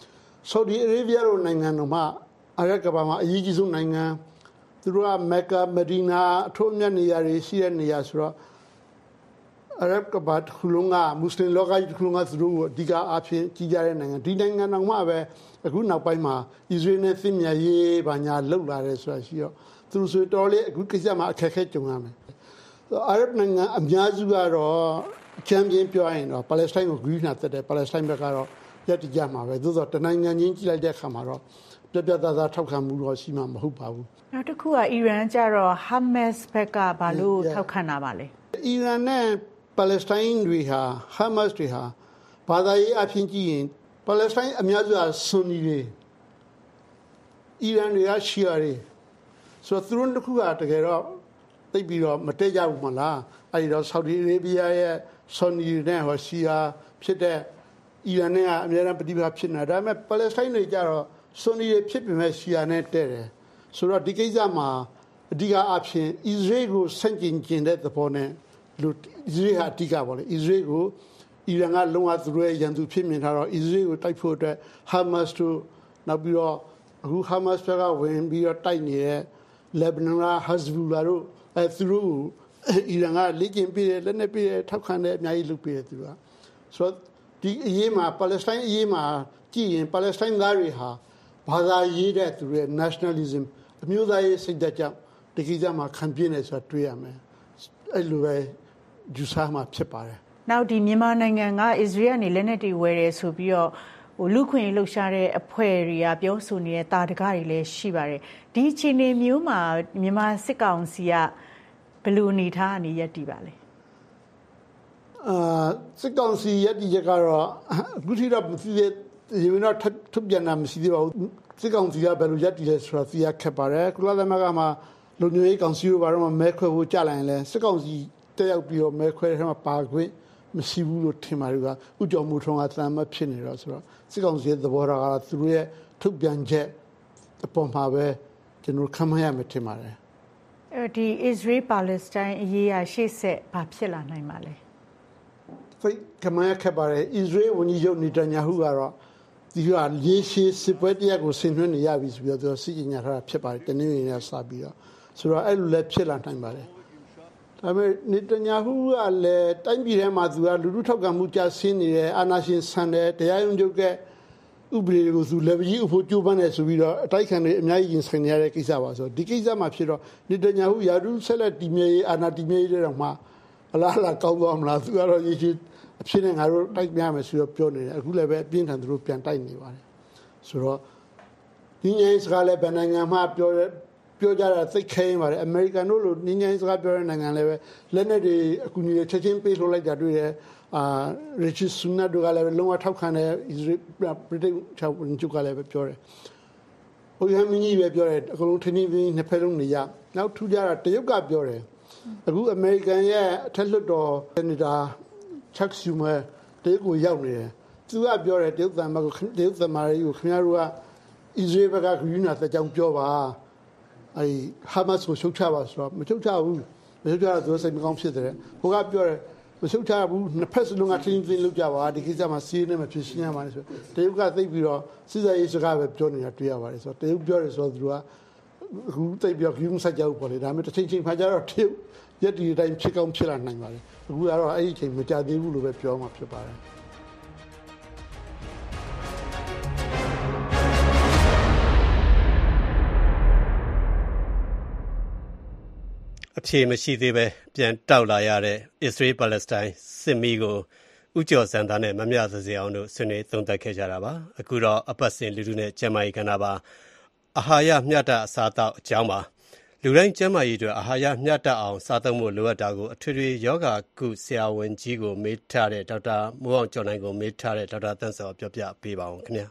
ဆော်ဒီအာရေဗျလိုနိုင်ငံတော်မှာအာရဗ်ကမ္ဘာမှာအရေးကြီးဆုံးနိုင်ငံသူတို့ကမက်ကာမဒီနာအထွတ်အမြတ်နေရာတွေရှိတဲ့နေရာဆိုတော့အာရဗ်ကမ္ဘာတစ်ခုလုံးကမွတ်စလင်လောကကြီးတစ်ခုလုံးကသူတို့ကိုအဓိကအားဖြင့်ကြီးကြတဲ့နိုင်ငံဒီနိုင်ငံတော်မှာပဲအခုနောက်ပိုင်းမှာအစ္စရေးနဲ့သင်မြရေးဘာညာလှုပ်လာတယ်ဆိုတာရှိတော့သူတို့ဆိုတော်လေအခုကိစ္စမှာအခက်အခဲကြုံရမယ်အာရဗ်နိုင်ငံအများစုကတော့ချမ်းပြင်းပြောရင်တော့ပါလက်စတိုင်းကိုဂရုဏာသက်တယ်ပါလက်စတိုင်းဘက်ကတော့ရက်တကြမှာပဲသို့သောတနိုင်ငံချင်းကြည့်လိုက်တဲ့အခါမှာတော့ပြပြသားသားထောက်ခံမှုတော့ရှိမှာမဟုတ်ပါဘူးနောက်တစ်ခုကအီရန်ကျတော့ Hamas ဘက်ကဘာလို့ထောက်ခံတာပါလဲအီရန်နဲ့ပါလက်စတိုင်းတွေဟာ Hamas တွေဟာဘာသာရေးအဖြစ်ကြည့်ရင်ပါလက်စတိုင်းအများစုကဆွန်နီတွေအီရန်တွေကရှီယာတွေဆိုတော့သူတို့တစ်ခုကတကယ်တော့သိပြီးတော့မတည့်ကြဘူးမလားအဲဒီတော့ဆော်ဒီအာရေဗျရဲ့ဆွန်နီနဲ့ဟောရှီယာဖြစ်တဲ့အီရန်နဲ့ကအများအားပဋိပက္ခဖြစ်နေတာဒါပေမဲ့ပါလက်စတိုင်းတွေကြတော့ဆွန်နီတွေဖြစ်ပေမဲ့ရှီယာနဲ့တဲ့တယ်ဆိုတော့ဒီကိစ္စမှာအဓိကအဖြစ်အစ္စရေးကိုဆန့်ကျင်ကျင်တဲ့သဘောနဲ့လူအစ္စရေးဟာအဓိကပေါ့လေအစ္စရေးကိုအီရန်ကလုံးဝသူတို့ရဲ့ရန်သူဖြစ်မြင်ထားတော့အစ္စရေးကိုတိုက်ဖို့အတွက် Hamas တို့နောက်ပြီးတော့အခု Hamas ကဝင်ပြီးတော့တိုက်နေတဲ့ Lebanon က Hezbollah တို့အဲသူတို့အီရန်ကလက်ကျင်ပြည့်လက်နဲ့ပြည့်ထောက်ခံတဲ့အများကြီးလုပ်ပြတယ်သူကဆိုတော့ဒီအရေးမှာပါလက်စတိုင်းအရေးမှာကြည့်ရင်ပါလက်စတိုင်းသားတွေဟာဘာသာရေးတဲ့သူရဲ့ nationalism အမျိုးသားရေးစိတ်ဓာတ်ကြောင့်ဒီကိစ္စမှာခံပြင်းနေဆိုတာတွေ့ရမယ်အဲ့လိုပဲဂျူဆာမှာဖြစ်ပါတယ်နောက်ဒီမြန်မာနိုင်ငံကအစ္စရေးကနေလက်နက်တွေဝယ်တယ်ဆိုပြီးတော့ဟိုလူခွင့်လှုပ်ရှားတဲ့အဖွဲ့တွေကပြောဆိုနေတဲ့တာတကားတွေလည်းရှိပါတယ်ဒီအချိန်မျိုးမှာမြန်မာစစ်ကောင်စီကဘယ်လိုအနေထားအနေရည်တည်ပါလဲအာစစ်ကောင်စီရည်တည်ကြကတော့အခုထိတော့မသိသေးရေဝင်တော့ထုတ်ပြန်တာမရှိသေးပါဘူးစစ်ကောင်စီကဘယ်လိုရည်တည်လဲဆိုတာသိရခက်ပါတယ်ကုလသမဂ္ဂမှာလူမျိုးရေးကောင်စီတို့ဘာလို့မဲခွဲဖို့ကြလာရင်လဲစစ်ကောင်စီတက်ရောက်ပြီးတော့မဲခွဲတဲ့ထဲမှာပါခွင့်မရှိဘူးလို့ထင်ပါတယ်ကဥကြော်မှုထုံးကသံမဖြစ်နေတော့ဆိုတော့စစ်ကောင်စီရဲ့သဘောထားကသူတို့ရဲ့ထုတ်ပြန်ချက်အပေါ်မှာပဲကျွန်တော်ခံမရမယ်ထင်ပါတယ်အဲဒီ Israel Palestine အရေးအရှေ့ဆက်ဘာဖြစ်လာနိုင်ပါလဲဖိကမရခပါတယ် Israel ဝန်ကြီးချုပ်နေတန်ယာဟုကတော့ဒီကရေရှည်စစ်ပွဲတရားကိုဆင်နွှဲနေရပြီဆိုပြီးတော့စစ်ကြေညာထားတာဖြစ်ပါတယ်တနင်္ဂနွေနေ့စပြီးတော့ဆိုတော့အဲ့လိုလည်းဖြစ်လာနိုင်ပါတယ်ဒါပေမဲ့နေတန်ယာဟုကလည်းတိုင်းပြည်ထဲမှာသူကလူလူထောက်ခံမှုကြဆင်းနေတယ်အာဏာရှင်ဆန်တယ်တရားရုံးချုပ်ကဥပဒေကိုသူလည်းကြီးအဖို့ကြိုးပမ်းတယ်ဆိုပြီးတော့အတိုက်ခံတွေအများကြီးရင်ဆိုင်နေရတဲ့ကိစ္စပါဆိုတော့ဒီကိစ္စမှာဖြစ်တော့နေတန်ယာဟုယာရုဆက်လက်တည်မြဲရေးအာဏာတည်မြဲရေးတော့မှအလားအလာကောင်းသွားမလားသူကတော့ရေရှည်အဖြစ်နဲ့ငါတို့တိုက်ပြမယ်ဆိုတော့ပြောနေတယ်အခုလည်းပဲအပြင်းထန်သူတို့ပြန်တိုက်နေပါတယ်ဆိုတော့ဒီညစကားလည်းဗန်နိုင်ငံမှာပြောပြောကြတာသိခဲရင်ပါတယ်အမေရိကန်တို့လိုညညစကားပြောတဲ့နိုင်ငံလည်းပဲလက်နက်တွေအကူအညီတွေချက်ချင်းပေးလို့လိုက်တာတွေ့တယ်အာရစ်ချ်ဆူနာတို့ကလည်းလုံးဝထောက်ခံတယ်အစ္စရေးဗြိတိန်ချောက်ဝင်ချုပ်ကလည်းပဲပြောတယ်ဟိုရမင်းကြီးပဲပြောတယ်အကုန်လုံးထင်းထင်းနှစ်ဖက်လုံးနေရနောက်ထူးကြတာတရုတ်ကပြောတယ်အခုအမေရိကန်ရဲ့အထက်လွှတ်တော်နေတာချက်ဆူမဲတေကိုရောက်နေတယ်သူကပြောတယ်တရုတ်သမ္မာကိုတရုတ်သမ္မာတွေကိုခင်ဗျားတို့ကအစ္စရေးဘက်ကဂရုဏာသက်ကြောင်းပြောပါအဲဟာမတ်ကိုရှုတ်ချပါဆိုတော့မရှုတ်ချဘူးမရှုတ်ချတော့သူစိတ်မကောင်းဖြစ်တယ်ဟိုကပြောတယ်မရှုတ်ချဘူးနှစ်ဖက်စလုံးကထင်းထင်းလုပ်ကြပါဒီကိစ္စမှာစီးနေမှဖြစ်ရှင်းရမှာလေဆိုတရုတ်ကသိပြီးတော့စစ်စရေးစကားပဲပြောနေတာတွေ့ရပါတယ်ဆိုတော့တရုတ်ပြောတယ်ဆိုတော့သူကအခုသိပြီးတော့ဂရုမစိုက်ကြဘူးပေါ့လေဒါပေမဲ့တစ်ချိန်ချိန်ခါကျတော့တရုတ်ရက်ဒီတိုင်းဖြစ်ကောင်းဖြစ်လာနိုင်ပါတယ်အခုကတော့အဲ့ဒီအချိန်မကြသေးဘူးလို့ပဲပြောမှာဖြစ်ပါတယ်အဖြေမရှိသေးပဲပြန်တောက်လာရတဲ့ Israel Palestine စစ်မီးကိုဥကျော်စံသားနဲ့မမြသစေအောင်တို့ဆွေးနွေးသုံးသပ်ခဲ့ကြတာပါအခုတော့အပတ်စဉ်လူထုနဲ့ကျန်းမာရေးကဏ္ဍပါအာဟာရမျှတအစားအသောက်အကြောင်းပါလူတိုင်းကျန်းမာရေးအတွက်အာဟာရမျှတအောင်စားသုံးဖို့လိုအပ်တာကိုအထွေထွေယောဂကုဆရာဝန်ကြီးကိုမေးထားတဲ့ဒေါက်တာမိုးအောင်ကျော်နိုင်ကိုမေးထားတဲ့ဒေါက်တာသန့်စောပြောပြပေးပါအောင်ခင်ဗျာ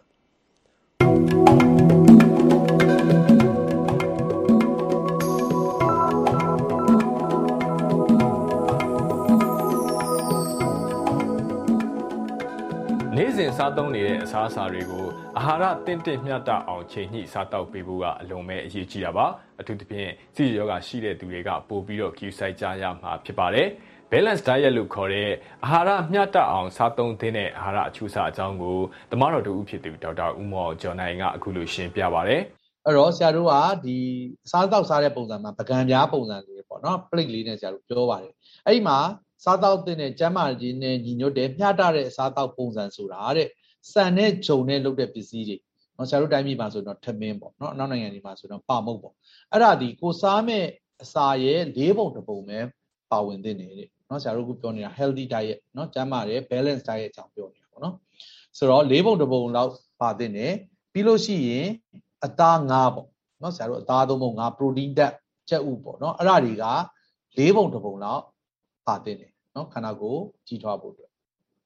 နေ့စဉ်စားသုံးနေတဲ့အစားအစာတွေကိုအာဟာရတင့်တင့်မျှတအောင်ချိန်ညှိစားတောက်ပေးဖို့ကအလုံးမဲ့အရေးကြီးတာပါအထူးသဖြင့်စီရောဂါရှိတဲ့သူတွေကပို့ပြီးတော့ queue ဆိုင်ကြရမှာဖြစ်ပါတယ် balance diet လို့ခေါ်တဲ့အာဟာရမျှတအောင်စားသုံးသင့်တဲ့အာဟာရအချိုးအစားအကြောင်းကိုသမားတော်တို့ဖြစ်သူဒေါက်တာဦးမော်ကျော်နိုင်ကအခုလိုရှင်းပြပါတယ်အဲ့တော့ဆရာတို့ကဒီစားတောက်စားတဲ့ပုံစံမှာပကံပြားပုံစံလေးပေါ့နော် plate လေးနဲ့ဆရာတို့ပြောပါတယ်အဲ့ဒီမှာစားတောက်တဲ့ကျန်းမာခြင်းနဲ့ညီညွတ်တဲ့မျှတတဲ့စားတောက်ပုံစံဆိုတာတဲ့စံနဲ့ဂျုံနဲ့လုပ်တဲ့ပစ္စည်းတွေနော်ဆရာတို့တိုင်းပြည်မှာဆိုတော့ထမင်းပေါ့နော်အနောက်နိုင်ငံတွေမှာဆိုတော့ပါမုတ်ပေါ့အဲ့ဒါဒီကိုစားမဲ့အစာရဲ့လေးပုံတစ်ပုံပဲပါဝင်သင့်တယ်တဲ့နော်ဆရာတို့ကပြောနေတာ healthy diet နော်ကျန်းမာတဲ့ balance diet အကြောင်းပြောနေတာပေါ့နော်ဆိုတော့လေးပုံတစ်ပုံလောက်ပါသင့်တယ်ပြီးလို့ရှိရင်အသားငါးပေါ့နော်ဆရာတို့အသားသုံးပုံငါး protein ဓာတ်ကြက်ဥပေါ့နော်အဲ့ဒါတွေကလေးပုံတစ်ပုံလောက်ပါသင့်တယ်နော်ခန္ဓာကိုယ်ကြီးထွားဖို့အတွက်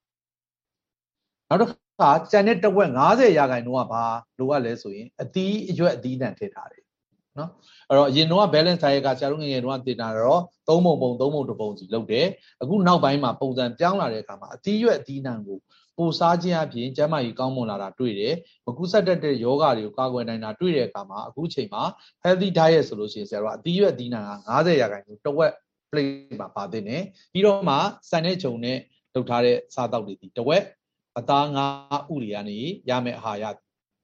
နောက်တစ်ခါကျန်တဲ့တစ်ဝက်၅၀ရာခိုင်နှုန်းကဘာလိုအပ်လဲဆိုရင်အသီးအရွက်အသီးနှံထည့်ထားတယ်နော်အဲ့တော့အရင်တော့ balance diet ကဆရာတို့ငယ်ငယ်တုန်းကတင်တာတော့သုံးပုံပုံသုံးပုံတစ်ပုံစီလုပ်တယ်အခုနောက်ပိုင်းမှာပုံစံပြောင်းလာတဲ့အခါမှာအသီးရွက်အသီးနှံကိုပိုစားခြင်းအပြင်ကျန်းမာရေးကောင်းမွန်လာတာတွေ့တယ်မကူးစက်တတ်တဲ့ယောဂတွေကိုကာကွယ်နိုင်တာတွေ့တဲ့အခါမှာအခုချိန်မှာ healthy diet ဆိုလို့ရှိရင်ဆရာတို့ကအသီးရွက်အသီးနှံက၅၀ရာခိုင်နှုန်းတစ်ဝက် plate မှာပါသင့်တယ်ပြီးတော့မှစံနဲ့ဂျုံနဲ့လုပ်ထားတဲ့စားတောက်တွေဒီတစ်ဝက်အသားငါးဥတွေကနေရမယ့်အာဟာရ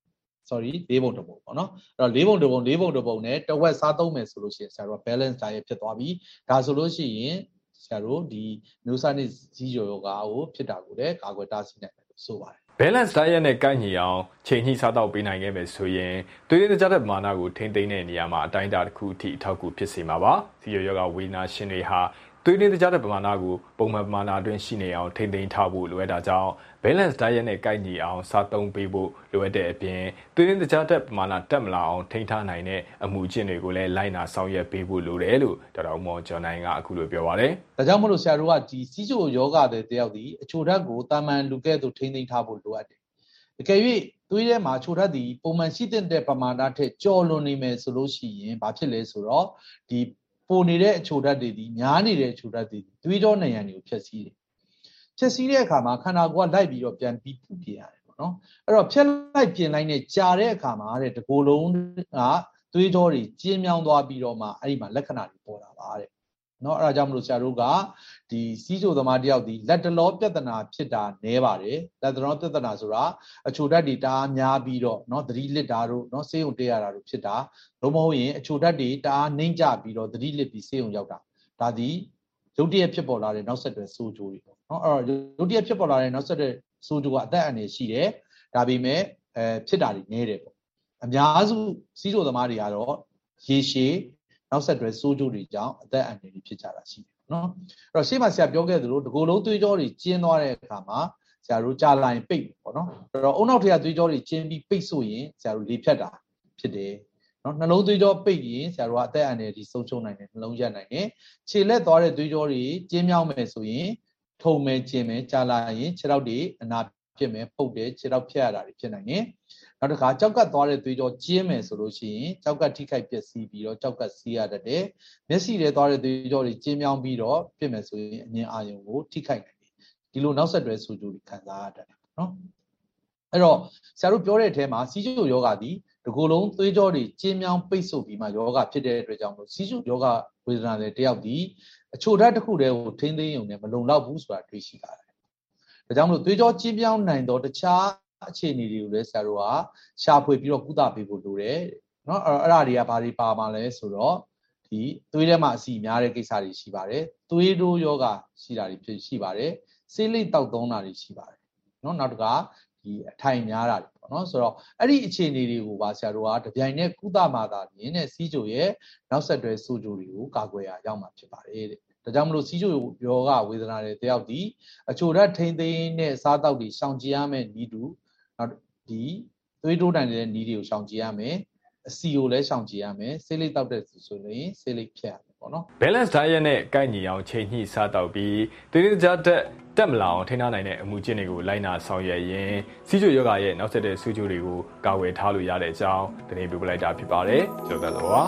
sorry လေးပုံတစ်ပုံပေါ့နော်အဲ့တော့လေးပုံတစ်ပုံလေးပုံတစ်ပုံနဲ့တစ်ဝက်စားသုံးမယ်ဆိုလို့ရှိရင်ဆရာတို့က balance diet ဖြစ်သွားပြီဒါဆိုလို့ရှိရင်ဆရာတို့ဒီမျိုးစားနဲ့ကြီးကျော်ယောဂါကိုဖြစ်တာကိုလည်းကာကွယ်တားဆီးနိုင်တယ်လို့ဆိုပါတယ် balance diet နဲ့ကိုက်ညီအောင်ချိန်ညှိစားတော့ပေးနိုင်ခဲ့မယ်ဆိုရင်သွေးရည်ကြတဲ့ပမာဏကိုထိန်းသိမ်းတဲ့နေရာမှာအတိုင်းအတာတစ်ခုအထိအထောက်အကူဖြစ်စေမှာပါစီယောဂါဝေဒနာရှင်တွေဟာသွေးရည်ကြတဲ့ပမာဏကိုပုံမှန်ပမာဏအတွင်းရှိနေအောင်ထိန်းသိမ်းထားဖို့လိုအပ်တာကြောင့် balance diet နဲ့ကိုက်ညီအောင်စားသုံးပေးဖို့လိုအပ်တဲ့အပြင်သွေးရည်ကြတဲ့ပမာဏတက်မလာအောင်ထိန်းထားနိုင်တဲ့အမှုအကျင့်တွေကိုလည်းလိုက်နာဆောင်ရွက်ပေးဖို့လိုတယ်လို့ဒေါက်တာဦးမော်ကျော်နိုင်ကအခုလိုပြောပါတယ်ဒါကြောင့်မလို့ဆရာတို့ကဒီစီးချိုယောဂတဲ့တယောက်ဒီအချိုဓာတ်ကိုတာမန်လူကဲ့သို့ထိန်းသိမ်းထားဖို့လိုအပ်တယ်တကယ်၍သွေးထဲမှာချိုဓာတ်ဒီပုံမှန်ရှိတဲ့ပမာဏထက်ကျော်လွန်နေမယ်ဆိုလို့ရှိရင်ဘာဖြစ်လဲဆိုတော့ဒီပိုနေတဲ့အချိုဓာတ်တွေဒီများနေတဲ့အချိုဓာတ်တွေသွေးကြောနံရံတွေကိုဖျက်ဆီးတယ်ဖျက်ဆီးတဲ့အခါမှာခန္ဓာကိုယ်ကလိုက်ပြီးတော့ပြန်ပြီးပြုပြင်ရတယ်ပေါ့နော်အဲ့တော့ဖျက်လိုက်ပြင်လိုက်နဲ့ကြာတဲ့အခါမှာတဲ့တကိုယ်လုံးကသွေးကြောတွေကျဉ်းမြောင်းသွားပြီးတော့မှအဲ့ဒီမှာလက္ခဏာတွေပေါ်လာပါတဲ့နော်အဲ့ဒါကြောင့်မလို့ဆရာတို့ကဒီစီးချိုသမားတယောက်ဒီလက်တလောပြဿနာဖြစ်တာနည်းပါတယ်လက်တလောပြဿနာဆိုတာအချိုဓာတ်တွေတအားများပြီးတော့နော်သတိလစ်တာတို့နော်ဆေးရုံတက်ရတာတို့ဖြစ်တာလုံးမဟုတ်ရင်အချိုဓာတ်တွေတအားနှိမ့်ကျပြီးတော့သတိလစ်ပြီးဆေးရုံရောက်တာဒါဒီရုပ်တရက်ဖြစ်ပေါ်လာတဲ့နောက်ဆက်တွဲဆိုးကျိုးတွေပေါ့နော်အဲ့တော့ရုပ်တရက်ဖြစ်ပေါ်လာတဲ့နောက်ဆက်တွဲဆိုးကျိုးကအသက်အန္တရာယ်ရှိတယ်ဒါပေမဲ့အဲဖြစ်တာတွေနည်းတယ်ပေါ့အများစုစီးချိုသမားတွေကတော့ရေရှည်နောက်ဆက်တွဲဆိုးကျိုးတွေကြောင့်အသက်အန္တရာယ်ဖြစ်ကြတာရှိတယ်နော်အဲ့တော့ရှေ့မှာဆရာပြောခဲ့သလိုဒီကိုယ်လုံးသွေးကြောတွေကျင်းသွားတဲ့အခါမှာဆရာတို့ကြာလာရင်ပိတ်ပေါ့နော်အဲ့တော့အုံနောက်ထက်ကသွေးကြောတွေကျင်းပြီးပိတ်ဆိုရင်ဆရာတို့လေဖြတ်တာဖြစ်တယ်နော်နှလုံးသွေးကြောပိတ်ရင်ဆရာတို့ကအသက်အန္တရာယ်ကြီးဆုံးရှုံးနိုင်တယ်နှလုံးရက်နိုင်တယ်ခြေလက်သွားတဲ့သွေးကြောတွေကျင်းမြောင်းမယ်ဆိုရင်ထုံမယ်ကျင်းမယ်ကြာလာရင်ခြေထောက်တွေအနာဖြစ်မယ်ပုတ်တယ်ခြေထောက်ဖြတ်ရတာတွေဖြစ်နိုင်တယ်နောက်တစ်ခါကြောက်ကတ်သွားတဲ့သွေးကြောကျင်းမယ်ဆိုလို့ရှိရင်ကြောက်ကတ်ထိခိုက်ပျက်စီးပြီးတော့ကြောက်ကတ်စီးရတတ်တယ်မျက်စိထဲသွားတဲ့သွေးကြောတွေကျင်းမြောင်းပြီးတော့ဖြစ်မယ်ဆိုရင်အမြင်အာရုံကိုထိခိုက်နိုင်တယ်ဒီလိုနောက်ဆက်တွဲဆိုးကျိုးတွေခံစားရတတ်တယ်နော်အဲ့တော့ဆရာတို့ပြောတဲ့အထဲမှာစီးကျိုယောဂါဒီဒီကိုယ်လုံးသွေးကြောတွေကျင်းမြောင်းပိတ်ဆို့ပြီးမှယောဂါဖြစ်တဲ့အတွက်ကြောင့်လို့စီးကျိုယောဂါဝေဒနာတွေတယောက်ဒီအချိုဓာတ်တစ်ခုတည်းကိုထိန်းသိမ်းရုံနဲ့မလုံလောက်ဘူးဆိုတာတွေ့ရှိတာတယ်ဒါကြောင့်မလို့သွေးကြောကျင်းမြောင်းနိုင်တော့တခြားအခြေအနေတွေကိုလည်းဆရာတို့ကရှာဖွေပြီးတော့ကုသပေးဖို့လိုတယ်เนาะအဲ့ဒါတွေကဘာတွေပါမှာလဲဆိုတော့ဒီသွေးထဲမှာအဆီများတဲ့ကိစ္စတွေရှိပါတယ်သွေးတိုးယောဂရှိတာတွေဖြစ်ရှိပါတယ်ဆေးလိပ်တောက်သုံးတာတွေရှိပါတယ်เนาะနောက်တစ်ခါဒီအထိုင်များတာတွေပေါ့เนาะဆိုတော့အဲ့ဒီအခြေအနေတွေကိုပါဆရာတို့ကတပြိုင်နက်ကုသမှသာမြင်တဲ့စီးချိုရဲ့နောက်ဆက်တွဲဆိုးကျိုးတွေကိုကာကွယ်ရအောင်မှာဖြစ်ပါတယ်တဲ့ဒါကြောင့်မလို့စီးချိုယောဂဝေဒနာတွေတယောက်ဒီအချိုဓာတ်ထိမ့်သိမ်းတဲ့စားတောက်တွေရှောင်ကြဉ်ရမယ့်ဤတူနောက်ဒီသွေးတိုးနိုင်တဲ့နီးတွေကိုရှောင်ကြဉ်ရမယ်အစီကိုလည်းရှောင်ကြဉ်ရမယ်ဆေးလိပ်တောက်တဲ့ဆိုရင်ဆေးလိပ်ဖြတ်ရမယ်ပေါ့နော် balance diet နဲ့ကိုက်ညီအောင်ချိန်ညှိစားတောက်ပြီးသွေးရည်ကြတဲ့တက်မလာအောင်ထိန်းထားနိုင်တဲ့အမှုကျင့်တွေကိုလိုက်နာဆောင်ရွက်ရင်စီးချိုယောဂရဲ့နောက်ဆက်တဲ့ဆူချိုတွေကိုကာဝယ်ထားလို့ရတဲ့အကြောင်းတင်ပြပေးလိုက်တာဖြစ်ပါတယ်ကျော်သက်တော်ပါ